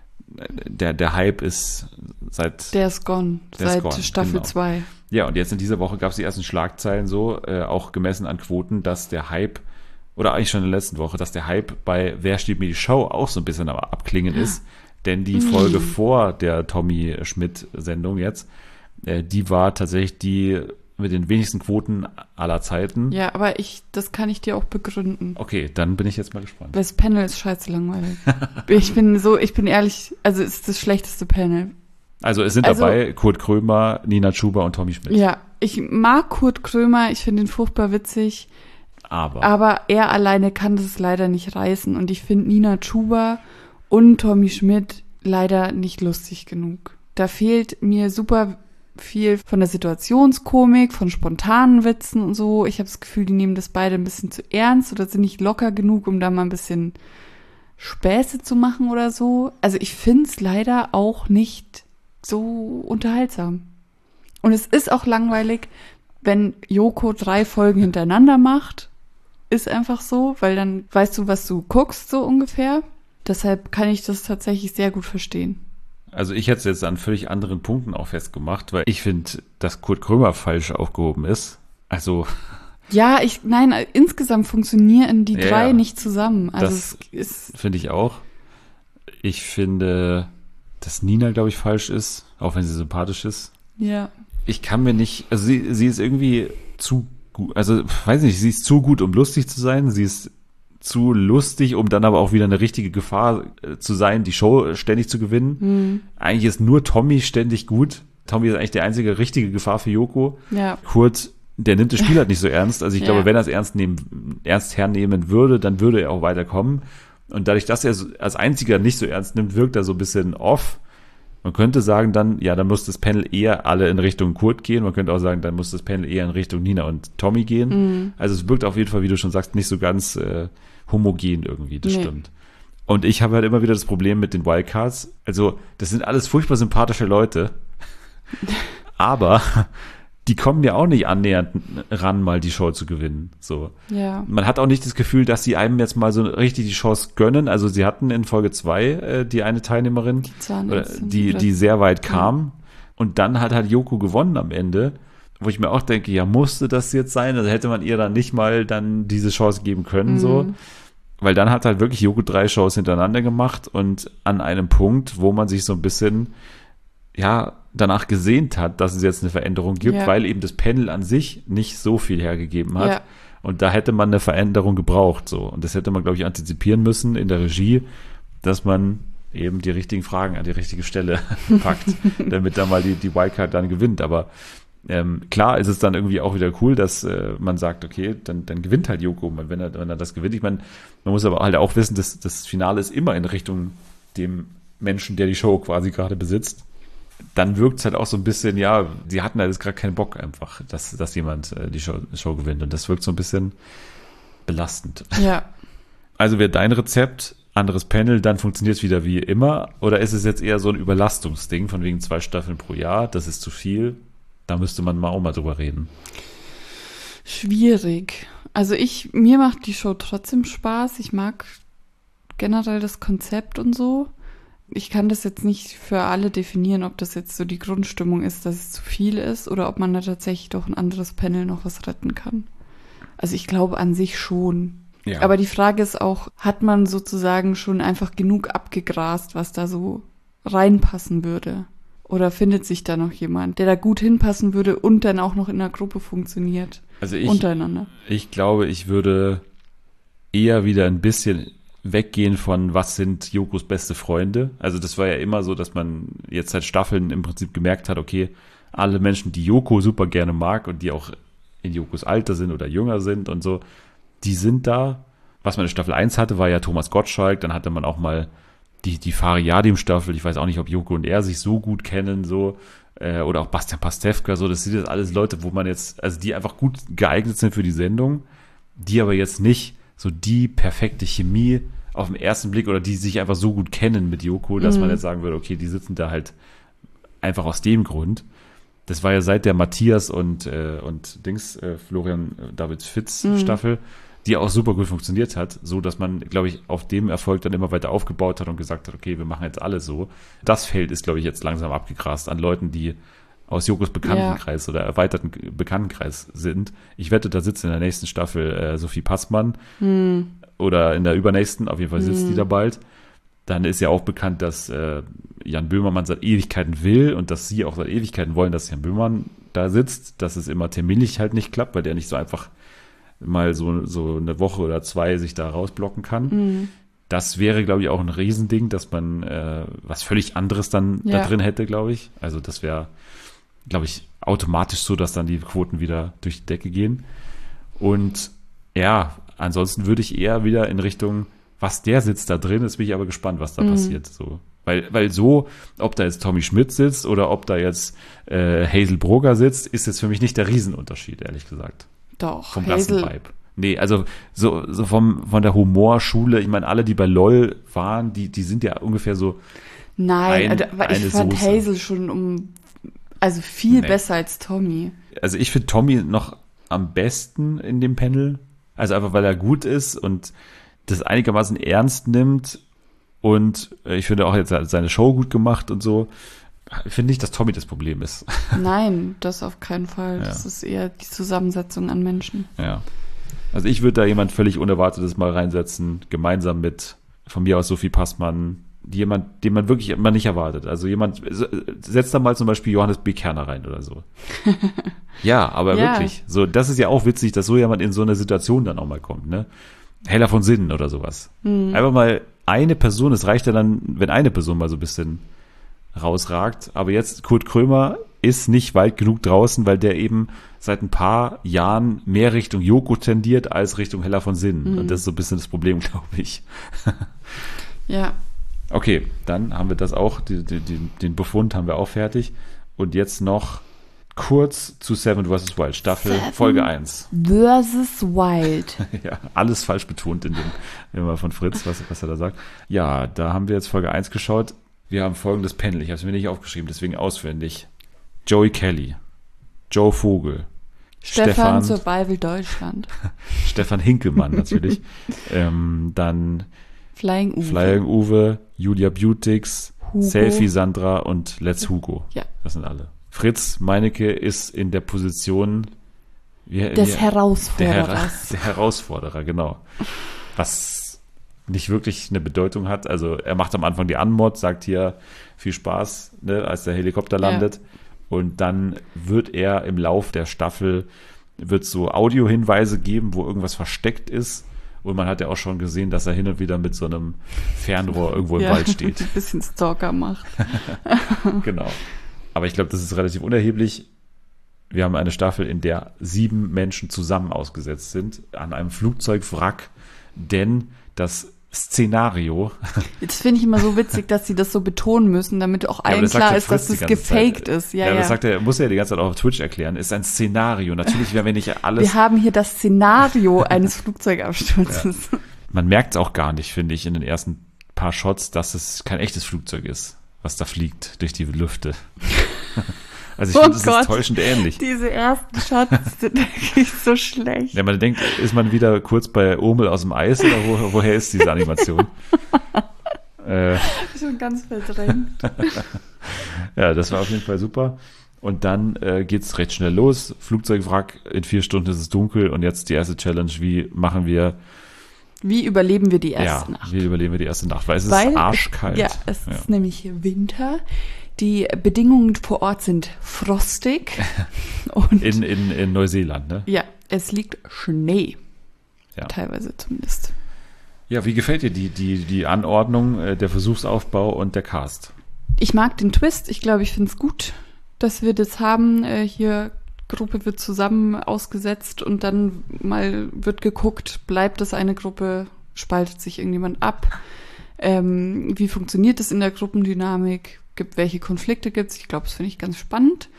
der, der Hype ist seit Der ist gone. Der ist Seit gone, Staffel genau. zwei. Ja, und jetzt in dieser Woche gab es die ersten Schlagzeilen so, äh, auch gemessen an Quoten, dass der Hype, oder eigentlich schon in der letzten Woche, dass der Hype bei Wer steht mir die Show auch so ein bisschen am Abklingen ist. Denn die Folge vor der Tommy Schmidt-Sendung jetzt, äh, die war tatsächlich die mit den wenigsten Quoten aller Zeiten. Ja, aber ich, das kann ich dir auch begründen. Okay, dann bin ich jetzt mal gespannt. Das Panel ist scheiße langweilig. ich bin so, ich bin ehrlich, also es ist das schlechteste Panel. Also es sind Also- dabei Kurt Krömer, Nina Chuba und Tommy Schmidt. Ja, ich mag Kurt Krömer, ich finde ihn furchtbar witzig, Aber, aber er alleine kann das leider nicht reißen und ich finde Nina Chuba und Tommy Schmidt leider nicht lustig genug. Da fehlt mir super viel von der Situationskomik, von spontanen Witzen und so. Ich habe das Gefühl, die nehmen das beide ein bisschen zu ernst oder sind nicht locker genug, um da mal ein bisschen Späße zu machen oder so. Also ich finde es leider auch nicht so unterhaltsam. Und es ist auch langweilig, wenn Joko drei Folgen hintereinander macht. Ist einfach so, weil dann weißt du, was du guckst, so ungefähr. Deshalb kann ich das tatsächlich sehr gut verstehen. also ich hätte es jetzt an völlig anderen Punkten auch festgemacht, weil ich finde, dass Kurt Krömer falsch aufgehoben ist. Also Ja, ich, nein, insgesamt funktionieren die Ja, drei ja. nicht zusammen. Also Das es ist, finde ich auch. Ich finde, dass Nina, glaube ich, falsch ist, auch wenn sie sympathisch ist. ja. Ich kann mir nicht, also sie, sie ist irgendwie zu gut, also weiß nicht, sie ist zu gut, um lustig zu sein. Sie ist zu lustig, um dann aber auch wieder eine richtige Gefahr äh, zu sein, die Show ständig zu gewinnen. Hm, Eigentlich ist nur Tommy ständig gut. Tommy ist eigentlich die einzige richtige Gefahr für Joko. ja. Kurt, der nimmt das Spiel halt nicht so ernst. Also ich Ja. glaube, wenn er es ernst nehmen, ernst hernehmen würde, dann würde er auch weiterkommen. Und dadurch, dass er so als einziger nicht so ernst nimmt, wirkt er so ein bisschen off. Man könnte sagen dann, ja, dann muss das Panel eher alle in Richtung Kurt gehen. Man könnte auch sagen, dann muss das Panel eher in Richtung Nina und Tommy gehen. Mhm. Also es wirkt auf jeden Fall, wie du schon sagst, nicht so ganz äh, homogen irgendwie. Das Nee. stimmt. Und ich habe halt immer wieder das Problem mit den Wildcards. Also das sind alles furchtbar sympathische Leute. Aber die kommen ja auch nicht annähernd ran, mal die Show zu gewinnen. So. Ja. Man hat auch nicht das Gefühl, dass sie einem jetzt mal so richtig die Chance gönnen. Also sie hatten in Folge zwei äh, die eine Teilnehmerin, Die oder Zahnärztin. die, oder- die sehr weit kam. Und dann hat halt Joko gewonnen am Ende. Wo ich mir auch denke, ja, musste das jetzt sein? Also hätte man ihr dann nicht mal dann diese Chance geben können, Mhm. so. Weil dann hat halt wirklich Joko drei Shows hintereinander gemacht und an einem Punkt, wo man sich so ein bisschen, ja, danach gesehnt hat, dass es jetzt eine Veränderung gibt, Ja. weil eben das Panel an sich nicht so viel hergegeben hat. Ja. Und da hätte man eine Veränderung gebraucht, so. Und das hätte man, glaube ich, antizipieren müssen in der Regie, dass man eben die richtigen Fragen an die richtige Stelle packt, damit dann mal die, die Wildcard dann gewinnt. Aber ähm, klar ist es dann irgendwie auch wieder cool, dass äh, man sagt, okay, dann, dann gewinnt halt Joko, wenn er, wenn er das gewinnt. Ich meine, man muss aber halt auch wissen, dass das Finale ist immer in Richtung dem Menschen, der die Show quasi gerade besitzt. Dann wirkt es halt auch so ein bisschen, ja, sie hatten halt jetzt gerade keinen Bock einfach, dass, dass jemand äh, die Show, Show gewinnt. Und das wirkt so ein bisschen belastend. Ja. Also wäre dein Rezept, anderes Panel, dann funktioniert es wieder wie immer? Oder ist es jetzt eher so ein Überlastungsding von wegen zwei Staffeln pro Jahr? Das ist zu viel. Da müsste man mal auch mal drüber reden. Schwierig. Also ich, mir macht die Show trotzdem Spaß. Ich mag generell das Konzept und so. Ich kann das jetzt nicht für alle definieren, ob das jetzt so die Grundstimmung ist, dass es zu viel ist oder ob man da tatsächlich durch ein anderes Panel noch was retten kann. Also ich glaube an sich schon. Ja. Aber die Frage ist auch, hat man sozusagen schon einfach genug abgegrast, was da so reinpassen würde? Oder findet sich da noch jemand, der da gut hinpassen würde und dann auch noch in der Gruppe funktioniert? Also ich, Untereinander. ich glaube, ich würde eher wieder ein bisschen weggehen von, was sind Yokos beste Freunde. Also das war ja immer so, dass man jetzt seit Staffeln im Prinzip gemerkt hat, okay, alle Menschen, die Yoko super gerne mag und die auch in Yokos Alter sind oder jünger sind und so, die sind da. Was man in Staffel eins hatte, war ja Thomas Gottschalk. Dann hatte man auch mal die, die Fariadim-Staffel. Ich weiß auch nicht, ob Yoko und er sich so gut kennen, so. Äh, oder auch Bastian Pastewka, so. Das sind jetzt alles Leute, wo man jetzt, also die einfach gut geeignet sind für die Sendung, die aber jetzt nicht so die perfekte Chemie auf den ersten Blick oder die sich einfach so gut kennen mit Yoko, dass mhm. man jetzt sagen würde, okay, die sitzen da halt einfach aus dem Grund. Das war ja seit der Matthias und, äh, und Dings, äh, Florian äh, David Fitz mhm. Staffel, die auch super gut funktioniert hat, so dass man, glaube ich, auf dem Erfolg dann immer weiter aufgebaut hat und gesagt hat, okay, wir machen jetzt alles so. Das Feld ist, glaube ich, jetzt langsam abgegrast an Leuten, die aus Jokos Bekanntenkreis ja. oder erweiterten Bekanntenkreis sind. Ich wette, da sitzt in der nächsten Staffel äh, Sophie Passmann Hm. oder in der übernächsten, auf jeden Fall sitzt Hm. die da bald. Dann ist ja auch bekannt, dass äh, Jan Böhmermann seit Ewigkeiten will und dass sie auch seit Ewigkeiten wollen, dass Jan Böhmermann da sitzt, dass es immer terminlich halt nicht klappt, weil der nicht so einfach mal so, so eine Woche oder zwei sich da rausblocken kann. Mhm. Das wäre, glaube ich, auch ein Riesending, dass man äh, was völlig anderes dann Ja. da drin hätte, glaube ich. Also das wäre, glaube ich, automatisch so, dass dann die Quoten wieder durch die Decke gehen. Und ja, ansonsten würde ich eher wieder in Richtung, was der sitzt da drin, jetzt bin ich aber gespannt, was da Mhm. passiert. So. Weil, weil so, ob da jetzt Tommy Schmidt sitzt oder ob da jetzt äh, Hazel Brugger sitzt, ist jetzt für mich nicht der Riesenunterschied, ehrlich gesagt. Doch, Vom ganzen Hazel. Vibe. Nee, also so, so vom, von der Humorschule, ich meine, alle, die bei LOL waren, die, die sind ja ungefähr so. Nein, Ein- also, aber ich eine fand Soße. Hazel schon um, also viel Nee. besser als Tommy. Also ich finde Tommy noch am besten in dem Panel. Also einfach, weil er gut ist und das einigermaßen ernst nimmt. Und ich finde auch jetzt er hat seine Show gut gemacht und so. Ich finde nicht, dass Tommy das Problem ist. Nein, das auf keinen Fall. Das Ja. ist eher die Zusammensetzung an Menschen. Ja. Also ich würde da jemand völlig Unerwartetes mal reinsetzen, gemeinsam mit von mir aus Sophie Passmann, jemand, den man wirklich immer nicht erwartet. Also jemand, setzt da mal zum Beispiel Johannes B. Kerner rein oder so. Ja, aber Ja. wirklich. So, das ist ja auch witzig, dass so jemand in so eine Situation dann auch mal kommt, ne? Hella von Sinnen oder sowas. Mhm. Einfach mal eine Person, es reicht ja dann, wenn eine Person mal so ein bisschen rausragt. Aber jetzt, Kurt Krömer ist nicht weit genug draußen, weil der eben seit ein paar Jahren mehr Richtung Joko tendiert als Richtung Hella von Sinnen. Mhm. Und das ist so ein bisschen das Problem, glaube ich. Ja. Okay, dann haben wir das auch, die, die, die, den Befund haben wir auch fertig. Und jetzt noch kurz zu Seven versus. Wild, Staffel, Seven Folge eins. Versus Wild. Ja, alles falsch betont in dem, immer von Fritz, was, was er da sagt. Ja, da haben wir jetzt Folge eins geschaut. Wir haben folgendes Panel. Ich habe es mir nicht aufgeschrieben, deswegen auswendig. Joey Kelly, Joe Vogel, Stefan Stefan, Survival Deutschland. Stefan Hinkelmann natürlich, ähm, dann Flying Uwe. Flying Uwe, Julia Beautix, Hugo. Selfie Sandra und Let's Hugo. Ja. Das sind alle. Fritz Meinecke ist in der Position wie, Des wie, Herausforderers. Der, Hera der Herausforderer, genau. Was nicht wirklich eine Bedeutung hat. Also er macht am Anfang die Anmod, sagt hier viel Spaß, ne, als der Helikopter landet. Ja. Und dann wird er im Lauf der Staffel, wird so Audiohinweise geben, wo irgendwas versteckt ist. Und man hat ja auch schon gesehen, dass er hin und wieder mit so einem Fernrohr irgendwo im Ja, Wald steht. ein bisschen Stalker macht. Genau. Aber ich glaube, das ist relativ unerheblich. Wir haben eine Staffel, in der sieben Menschen zusammen ausgesetzt sind an einem Flugzeugwrack, denn das Szenario. Jetzt finde ich immer so witzig, dass sie das so betonen müssen, damit auch Ja, aber allen das sagt klar der ist, dass Fritz das die ganze gefaked Zeit. ist. Ja, Ja, ja. das sagt er, muss er die ganze Zeit auch auf Twitch erklären. Ist ein Szenario. Natürlich werden wir nicht alles. Wir haben hier das Szenario eines Flugzeugabsturzes. Man merkt es auch gar nicht, finde ich, in den ersten paar Shots, dass es kein echtes Flugzeug ist, was da fliegt durch die Lüfte. Also ich Oh finde, es Gott. ist täuschend ähnlich. Diese ersten Shots sind wirklich so schlecht. Ja, man denkt, ist man wieder kurz bei Omel aus dem Eis oder wo, woher ist diese Animation? äh, Schon ganz verdrängt. ja, das war auf jeden Fall super. Und dann äh, geht's recht schnell los. Flugzeugwrack, in vier Stunden ist es dunkel und jetzt die erste Challenge, wie machen wir, Wie überleben wir die erste ja, Nacht? wie überleben wir die erste Nacht? Weil es Weil ist arschkalt. Ja, es ist nämlich Winter. Die Bedingungen vor Ort sind frostig. Und In, in, in Neuseeland, ne? ja, es liegt Schnee. Ja. Teilweise zumindest. Ja, wie gefällt dir die, die, die Anordnung, äh, der Versuchsaufbau und der Cast? Ich mag den Twist. Ich glaube, ich finde es gut, dass wir das haben. Äh, hier, Gruppe wird zusammen ausgesetzt und dann mal wird geguckt, bleibt das eine Gruppe, spaltet sich irgendjemand ab? Ähm, wie funktioniert das in der Gruppendynamik? Gibt, welche Konflikte gibt es? Ich glaube, das finde ich ganz spannend.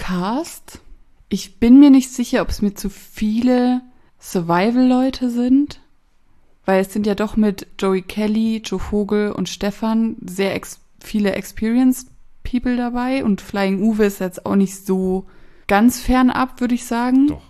Cast. Ich bin mir nicht sicher, ob es mir zu viele Survival-Leute sind, weil es sind ja doch mit Joey Kelly, Joe Vogel und Stefan sehr ex- viele Experienced People dabei und Flying Uwe ist jetzt auch nicht so ganz fernab, würde ich sagen. Doch.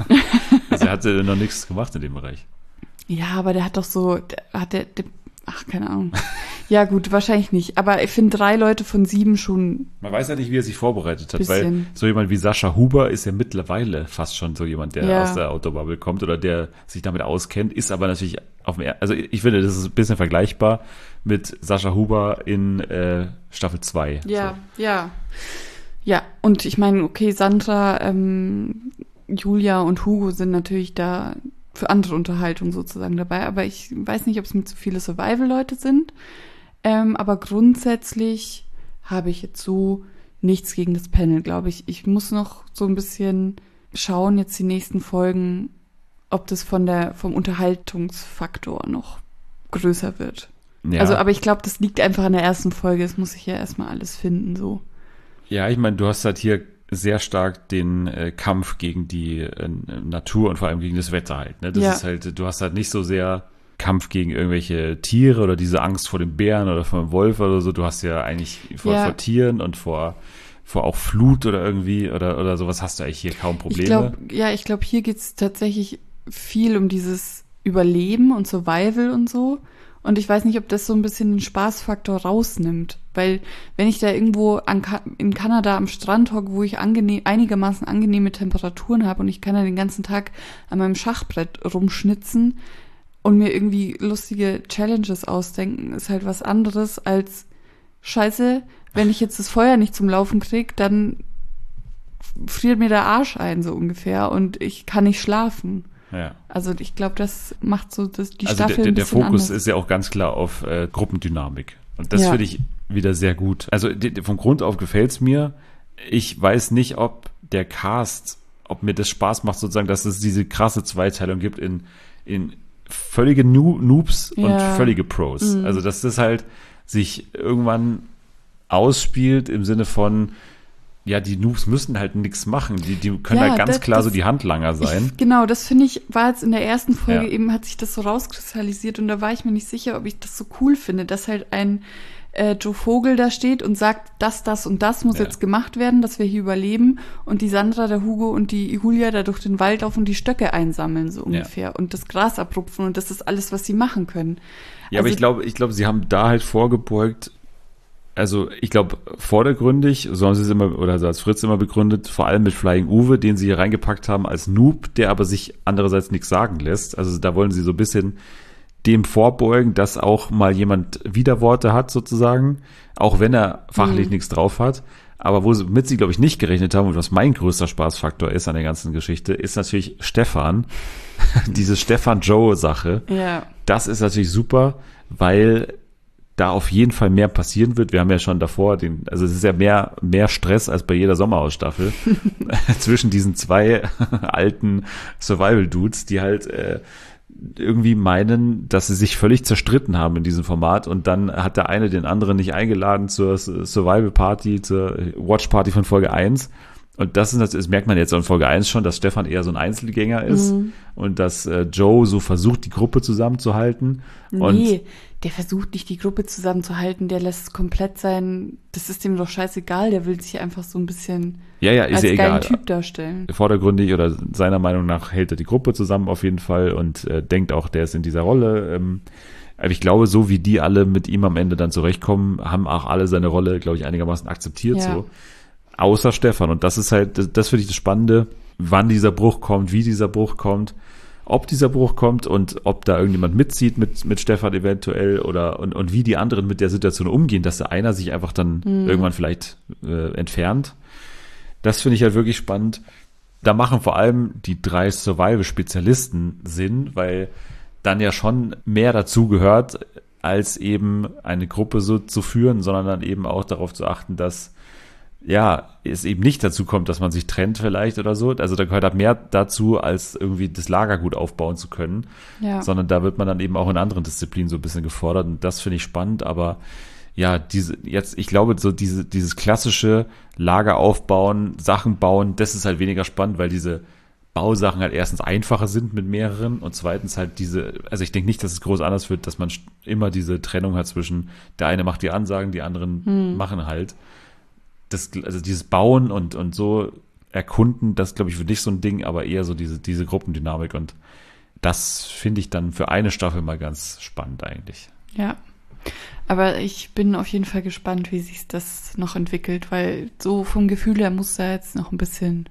Also er hatte noch nichts gemacht in dem Bereich. Ja, aber der hat doch so, der, hat der, der, ach, keine Ahnung. Ja gut, wahrscheinlich nicht, aber ich finde drei Leute von sieben schon. Man weiß ja nicht, wie er sich vorbereitet hat, Bisschen. weil so jemand wie Sascha Huber ist ja mittlerweile fast schon so jemand, der Ja. aus der Autobubble kommt oder der sich damit auskennt, ist aber natürlich auf dem, Er- also ich finde, das ist ein bisschen vergleichbar mit Sascha Huber in äh, Staffel zwei. Ja, ja. Ja, und ich meine, okay, Sandra, ähm, Julia und Hugo sind natürlich da für andere Unterhaltung sozusagen dabei, aber ich weiß nicht, ob es mir zu viele Survival-Leute sind. Ähm, aber grundsätzlich habe ich jetzt so nichts gegen das Panel, glaube ich. Ich muss noch so ein bisschen schauen, jetzt die nächsten Folgen, ob das von der, vom Unterhaltungsfaktor noch größer wird. So. Ja. Also, aber ich glaube, das liegt einfach an der ersten Folge. Das muss ich ja erstmal alles finden, so. Ja, ich meine, du hast halt hier sehr stark den äh, Kampf gegen die äh, Natur und vor allem gegen das Wetter halt. Ne? Das Ja. ist halt, du hast halt nicht so sehr Kampf gegen irgendwelche Tiere oder diese Angst vor dem Bären oder vor dem Wolf oder so. Du hast ja eigentlich vor, Ja. vor Tieren und vor, vor auch Flut oder irgendwie oder, oder sowas hast du eigentlich hier kaum Probleme. Ich glaube, ja, ich glaube, hier geht's tatsächlich viel um dieses Überleben und Survival und so. Und ich weiß nicht, ob das so ein bisschen den Spaßfaktor rausnimmt. Weil wenn ich da irgendwo an Ka- in Kanada am Strand hocke, wo ich angenehm, einigermaßen angenehme Temperaturen habe und ich kann da den ganzen Tag an meinem Schachbrett rumschnitzen und mir irgendwie lustige Challenges ausdenken, ist halt was anderes als Scheiße, wenn ich jetzt das Feuer nicht zum Laufen kriege, dann friert mir der Arsch ein, so ungefähr, und ich kann nicht schlafen. Ja. Also ich glaube, das macht so das, die Also Staffel der, der, ein der bisschen Fokus anders. ist ja auch ganz klar auf äh, Gruppendynamik. Und das Ja. finde ich wieder sehr gut. Also die, die, von Grund auf gefällt's mir. Ich weiß nicht, ob der Cast, ob mir das Spaß macht, sozusagen, dass es diese krasse Zweiteilung gibt in, in völlige Nu- Noobs und Ja. völlige Pros. Mhm. Also dass das halt sich irgendwann ausspielt im Sinne von, ja, die Noobs müssen halt nichts machen. Die, die können Ja, halt ganz das- klar das- so die Handlanger sein. Ich, genau, das finde ich, war jetzt in der ersten Folge Ja. eben, hat sich das so rauskristallisiert und da war ich mir nicht sicher, ob ich das so cool finde, dass halt ein äh, Joe Vogel da steht und sagt, das, das und das muss Ja. jetzt gemacht werden, dass wir hier überleben, und die Sandra, der Hugo und die Julia da durch den Wald laufen und die Stöcke einsammeln, so ungefähr, und das Gras abrupfen, und das ist alles, was sie machen können. Ja, aber Also- ich glaube, ich glaube, sie haben da halt vorgebeugt, also ich glaube, vordergründig, so haben sie es immer, oder so als Fritz immer begründet, vor allem mit Flying Uwe, den sie hier reingepackt haben als Noob, der aber sich andererseits nichts sagen lässt. Also da wollen sie so ein bisschen dem vorbeugen, dass auch mal jemand Widerworte hat sozusagen, auch wenn er fachlich Mhm. nichts drauf hat. Aber womit sie, glaube ich, nicht gerechnet haben und was mein größter Spaßfaktor ist an der ganzen Geschichte, ist natürlich Stefan. Diese Stefan-Joe-Sache. Ja. Das ist natürlich super, weil da auf jeden Fall mehr passieren wird. Wir haben ja schon davor den, also es ist ja mehr, mehr Stress als bei jeder Sommerhausstaffel zwischen diesen zwei alten Survival-Dudes, die halt äh, irgendwie meinen, dass sie sich völlig zerstritten haben in diesem Format, und dann hat der eine den anderen nicht eingeladen zur Survival-Party, zur Watch-Party von Folge eins. Und das ist das merkt man jetzt in Folge eins schon, dass Stefan eher so ein Einzelgänger ist Mhm. und dass äh, Joe so versucht, die Gruppe zusammenzuhalten. Und Nee, der versucht nicht, die Gruppe zusammenzuhalten, der lässt es komplett sein, das ist dem doch scheißegal, der will sich einfach so ein bisschen ja, ja, ist als ja geilen egal. Typ darstellen. Vordergründig oder seiner Meinung nach hält er die Gruppe zusammen auf jeden Fall und äh, denkt auch, der ist in dieser Rolle. Ähm, aber ich glaube, so wie die alle mit ihm am Ende dann zurechtkommen, haben auch alle seine Rolle, glaube ich, einigermaßen akzeptiert Ja. so. Außer Stefan. Und das ist halt, das, das finde ich das Spannende, wann dieser Bruch kommt, wie dieser Bruch kommt. ob dieser Bruch kommt und ob da irgendjemand mitzieht mit, mit Stefan eventuell oder und, und wie die anderen mit der Situation umgehen, dass der einer sich einfach dann mhm. irgendwann vielleicht äh, entfernt. Das finde ich halt wirklich spannend. Da machen vor allem die drei Survival-Spezialisten Sinn, weil dann ja schon mehr dazu gehört, als eben eine Gruppe so zu führen, sondern dann eben auch darauf zu achten, dass ja, es eben nicht dazu kommt, dass man sich trennt vielleicht oder so. Also da gehört halt mehr dazu, als irgendwie das Lager gut aufbauen zu können. Ja. Sondern da wird man dann eben auch in anderen Disziplinen so ein bisschen gefordert. Und das finde ich spannend. Aber ja, diese jetzt, ich glaube, so diese dieses klassische Lager aufbauen, Sachen bauen, das ist halt weniger spannend, weil diese Bausachen halt erstens einfacher sind mit mehreren und zweitens halt diese, also ich denke nicht, dass es groß anders wird, dass man immer diese Trennung hat zwischen der eine macht die Ansagen, die anderen hm. machen halt. Das, also dieses Bauen und, und so erkunden, das glaube ich wird nicht so ein Ding, aber eher so diese, diese Gruppendynamik und das finde ich dann für eine Staffel mal ganz spannend eigentlich. Ja, aber ich bin auf jeden Fall gespannt, wie sich das noch entwickelt, weil so vom Gefühl her muss da jetzt noch ein bisschen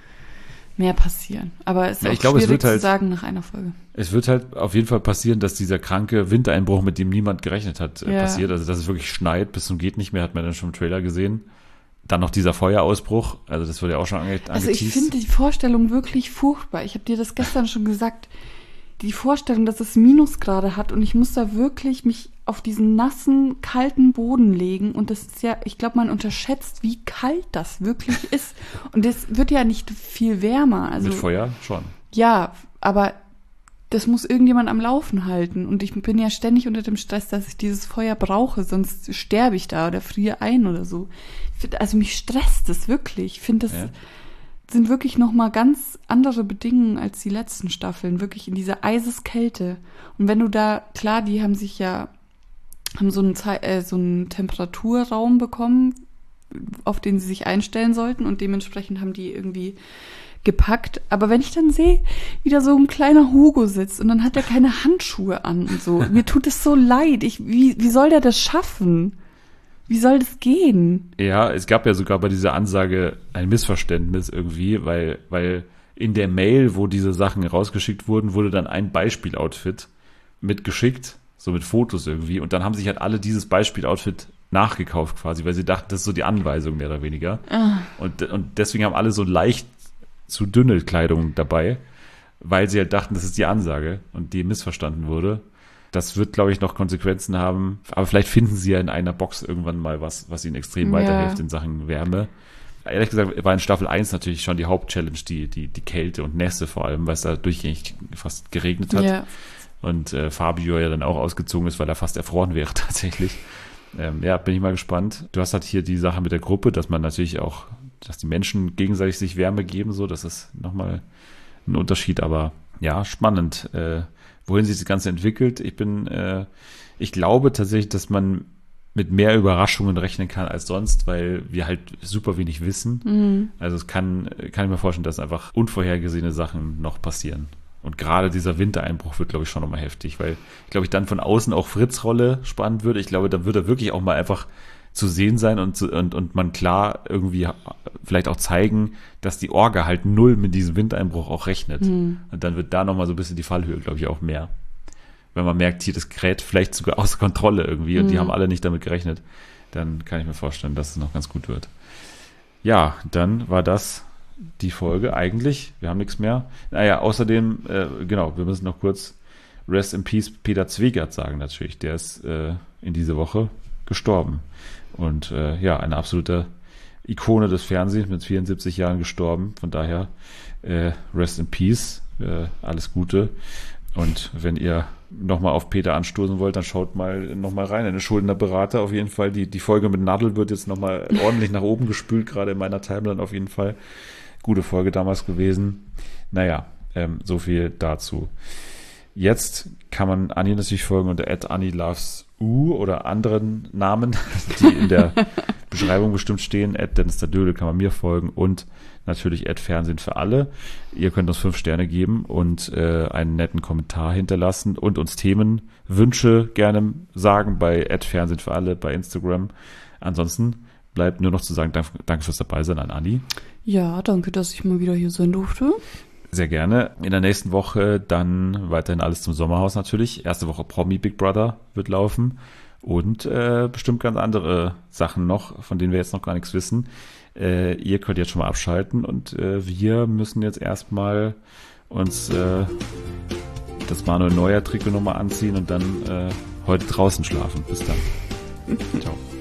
mehr passieren. Aber es ist ja, auch glaube, schwierig halt, zu sagen nach einer Folge. Es wird halt auf jeden Fall passieren, dass dieser kranke Wintereinbruch, mit dem niemand gerechnet hat, ja. passiert. Also dass es wirklich schneit bis zum geht nicht mehr, hat man dann schon im Trailer gesehen. Dann noch dieser Feuerausbruch, also das wurde ja auch schon ange- angeteased. Also ich finde die Vorstellung wirklich furchtbar. Ich habe dir das gestern schon gesagt. Die Vorstellung, dass es Minusgrade hat und ich muss da wirklich mich auf diesen nassen, kalten Boden legen und das ist ja, ich glaube, man unterschätzt, wie kalt das wirklich ist. Und das wird ja nicht viel wärmer. Also, mit Feuer schon. Ja, aber das muss irgendjemand am Laufen halten und ich bin ja ständig unter dem Stress, dass ich dieses Feuer brauche, sonst sterbe ich da oder friere ein oder so. Also mich stresst das wirklich. Ich finde, das ja. sind wirklich nochmal ganz andere Bedingungen als die letzten Staffeln, wirklich in dieser Eiseskälte. Und wenn du da, klar, die haben sich ja, haben so einen, Ze- äh, so einen Temperaturraum bekommen, auf den sie sich einstellen sollten und dementsprechend haben die irgendwie gepackt. Aber wenn ich dann sehe, wie da so ein kleiner Hugo sitzt und dann hat er keine Handschuhe an und so, mir tut es so leid. Ich, wie, wie soll der das schaffen? Wie soll das gehen? Ja, es gab ja sogar bei dieser Ansage ein Missverständnis irgendwie, weil, weil in der Mail, wo diese Sachen rausgeschickt wurden, wurde dann ein Beispieloutfit mitgeschickt, so mit Fotos irgendwie. Und dann haben sich halt alle dieses Beispieloutfit nachgekauft quasi, weil sie dachten, das ist so die Anweisung mehr oder weniger. Ah. Und, und deswegen haben alle so leicht zu dünne Kleidung dabei, weil sie halt dachten, das ist die Ansage und die missverstanden wurde. Das wird, glaube ich, noch Konsequenzen haben. Aber vielleicht finden sie ja in einer Box irgendwann mal was, was ihnen extrem ja. weiterhilft in Sachen Wärme. Ehrlich gesagt war in Staffel eins natürlich schon die Hauptchallenge, die, die, die Kälte und Nässe vor allem, weil es da durchgängig fast geregnet hat. Ja. Und äh, Fabio ja dann auch ausgezogen ist, weil er fast erfroren wäre tatsächlich. Ähm, ja, bin ich mal gespannt. Du hast halt hier die Sache mit der Gruppe, dass man natürlich auch, dass die Menschen gegenseitig sich Wärme geben, so, das ist nochmal ein Unterschied, aber ja, spannend, äh, wohin sich das Ganze entwickelt. Ich bin, äh, ich glaube tatsächlich, dass man mit mehr Überraschungen rechnen kann als sonst, weil wir halt super wenig wissen. Mhm. Also es kann, kann ich mir vorstellen, dass einfach unvorhergesehene Sachen noch passieren. Und gerade dieser Wintereinbruch wird, glaube ich, schon nochmal heftig, weil, glaube ich, dann von außen auch Fritz' Rolle spannend wird. Ich glaube, dann wird er wirklich auch mal einfach zu sehen sein und, zu, und, und man klar irgendwie vielleicht auch zeigen, dass die Orga halt null mit diesem Wintereinbruch auch rechnet. Mhm. Und dann wird da nochmal so ein bisschen die Fallhöhe, glaube ich, auch mehr. Wenn man merkt, hier das gerät vielleicht sogar außer Kontrolle irgendwie und mhm. die haben alle nicht damit gerechnet, dann kann ich mir vorstellen, dass es noch ganz gut wird. Ja, dann war das die Folge eigentlich. Wir haben nichts mehr. Naja, außerdem, äh, genau, wir müssen noch kurz Rest in Peace Peter Zwegert sagen natürlich. Der ist äh, in dieser Woche gestorben. Und äh, ja, eine absolute Ikone des Fernsehens, mit vierundsiebzig Jahren gestorben. Von daher äh, Rest in Peace, äh, alles Gute. Und wenn ihr nochmal auf Peter anstoßen wollt, dann schaut mal nochmal rein. Eine Schuldner Berater auf jeden Fall. Die, die Folge mit Nadel wird jetzt nochmal ordentlich nach oben gespült, gerade in meiner Timeline auf jeden Fall. Gute Folge damals gewesen. Naja, ähm, so viel dazu. Jetzt kann man Anni natürlich folgen unter at annilovesu oder anderen Namen, die in der Beschreibung bestimmt stehen. at Dennis der Dödel kann man mir folgen und natürlich at Fernsehen für alle. Ihr könnt uns fünf Sterne geben und äh, einen netten Kommentar hinterlassen und uns Themenwünsche gerne sagen bei at Fernsehen für alle bei Instagram. Ansonsten bleibt nur noch zu sagen, danke, danke fürs Dabeisein an Anni. Ja, danke, dass ich mal wieder hier sein durfte. Sehr gerne. In der nächsten Woche dann weiterhin alles zum Sommerhaus natürlich. Erste Woche Promi Big Brother wird laufen und äh, bestimmt ganz andere Sachen noch, von denen wir jetzt noch gar nichts wissen. Äh, ihr könnt jetzt schon mal abschalten und äh, wir müssen jetzt erstmal uns äh, das Manuel Neuer Trikot nochmal anziehen und dann äh, heute draußen schlafen. Bis dann. Ciao.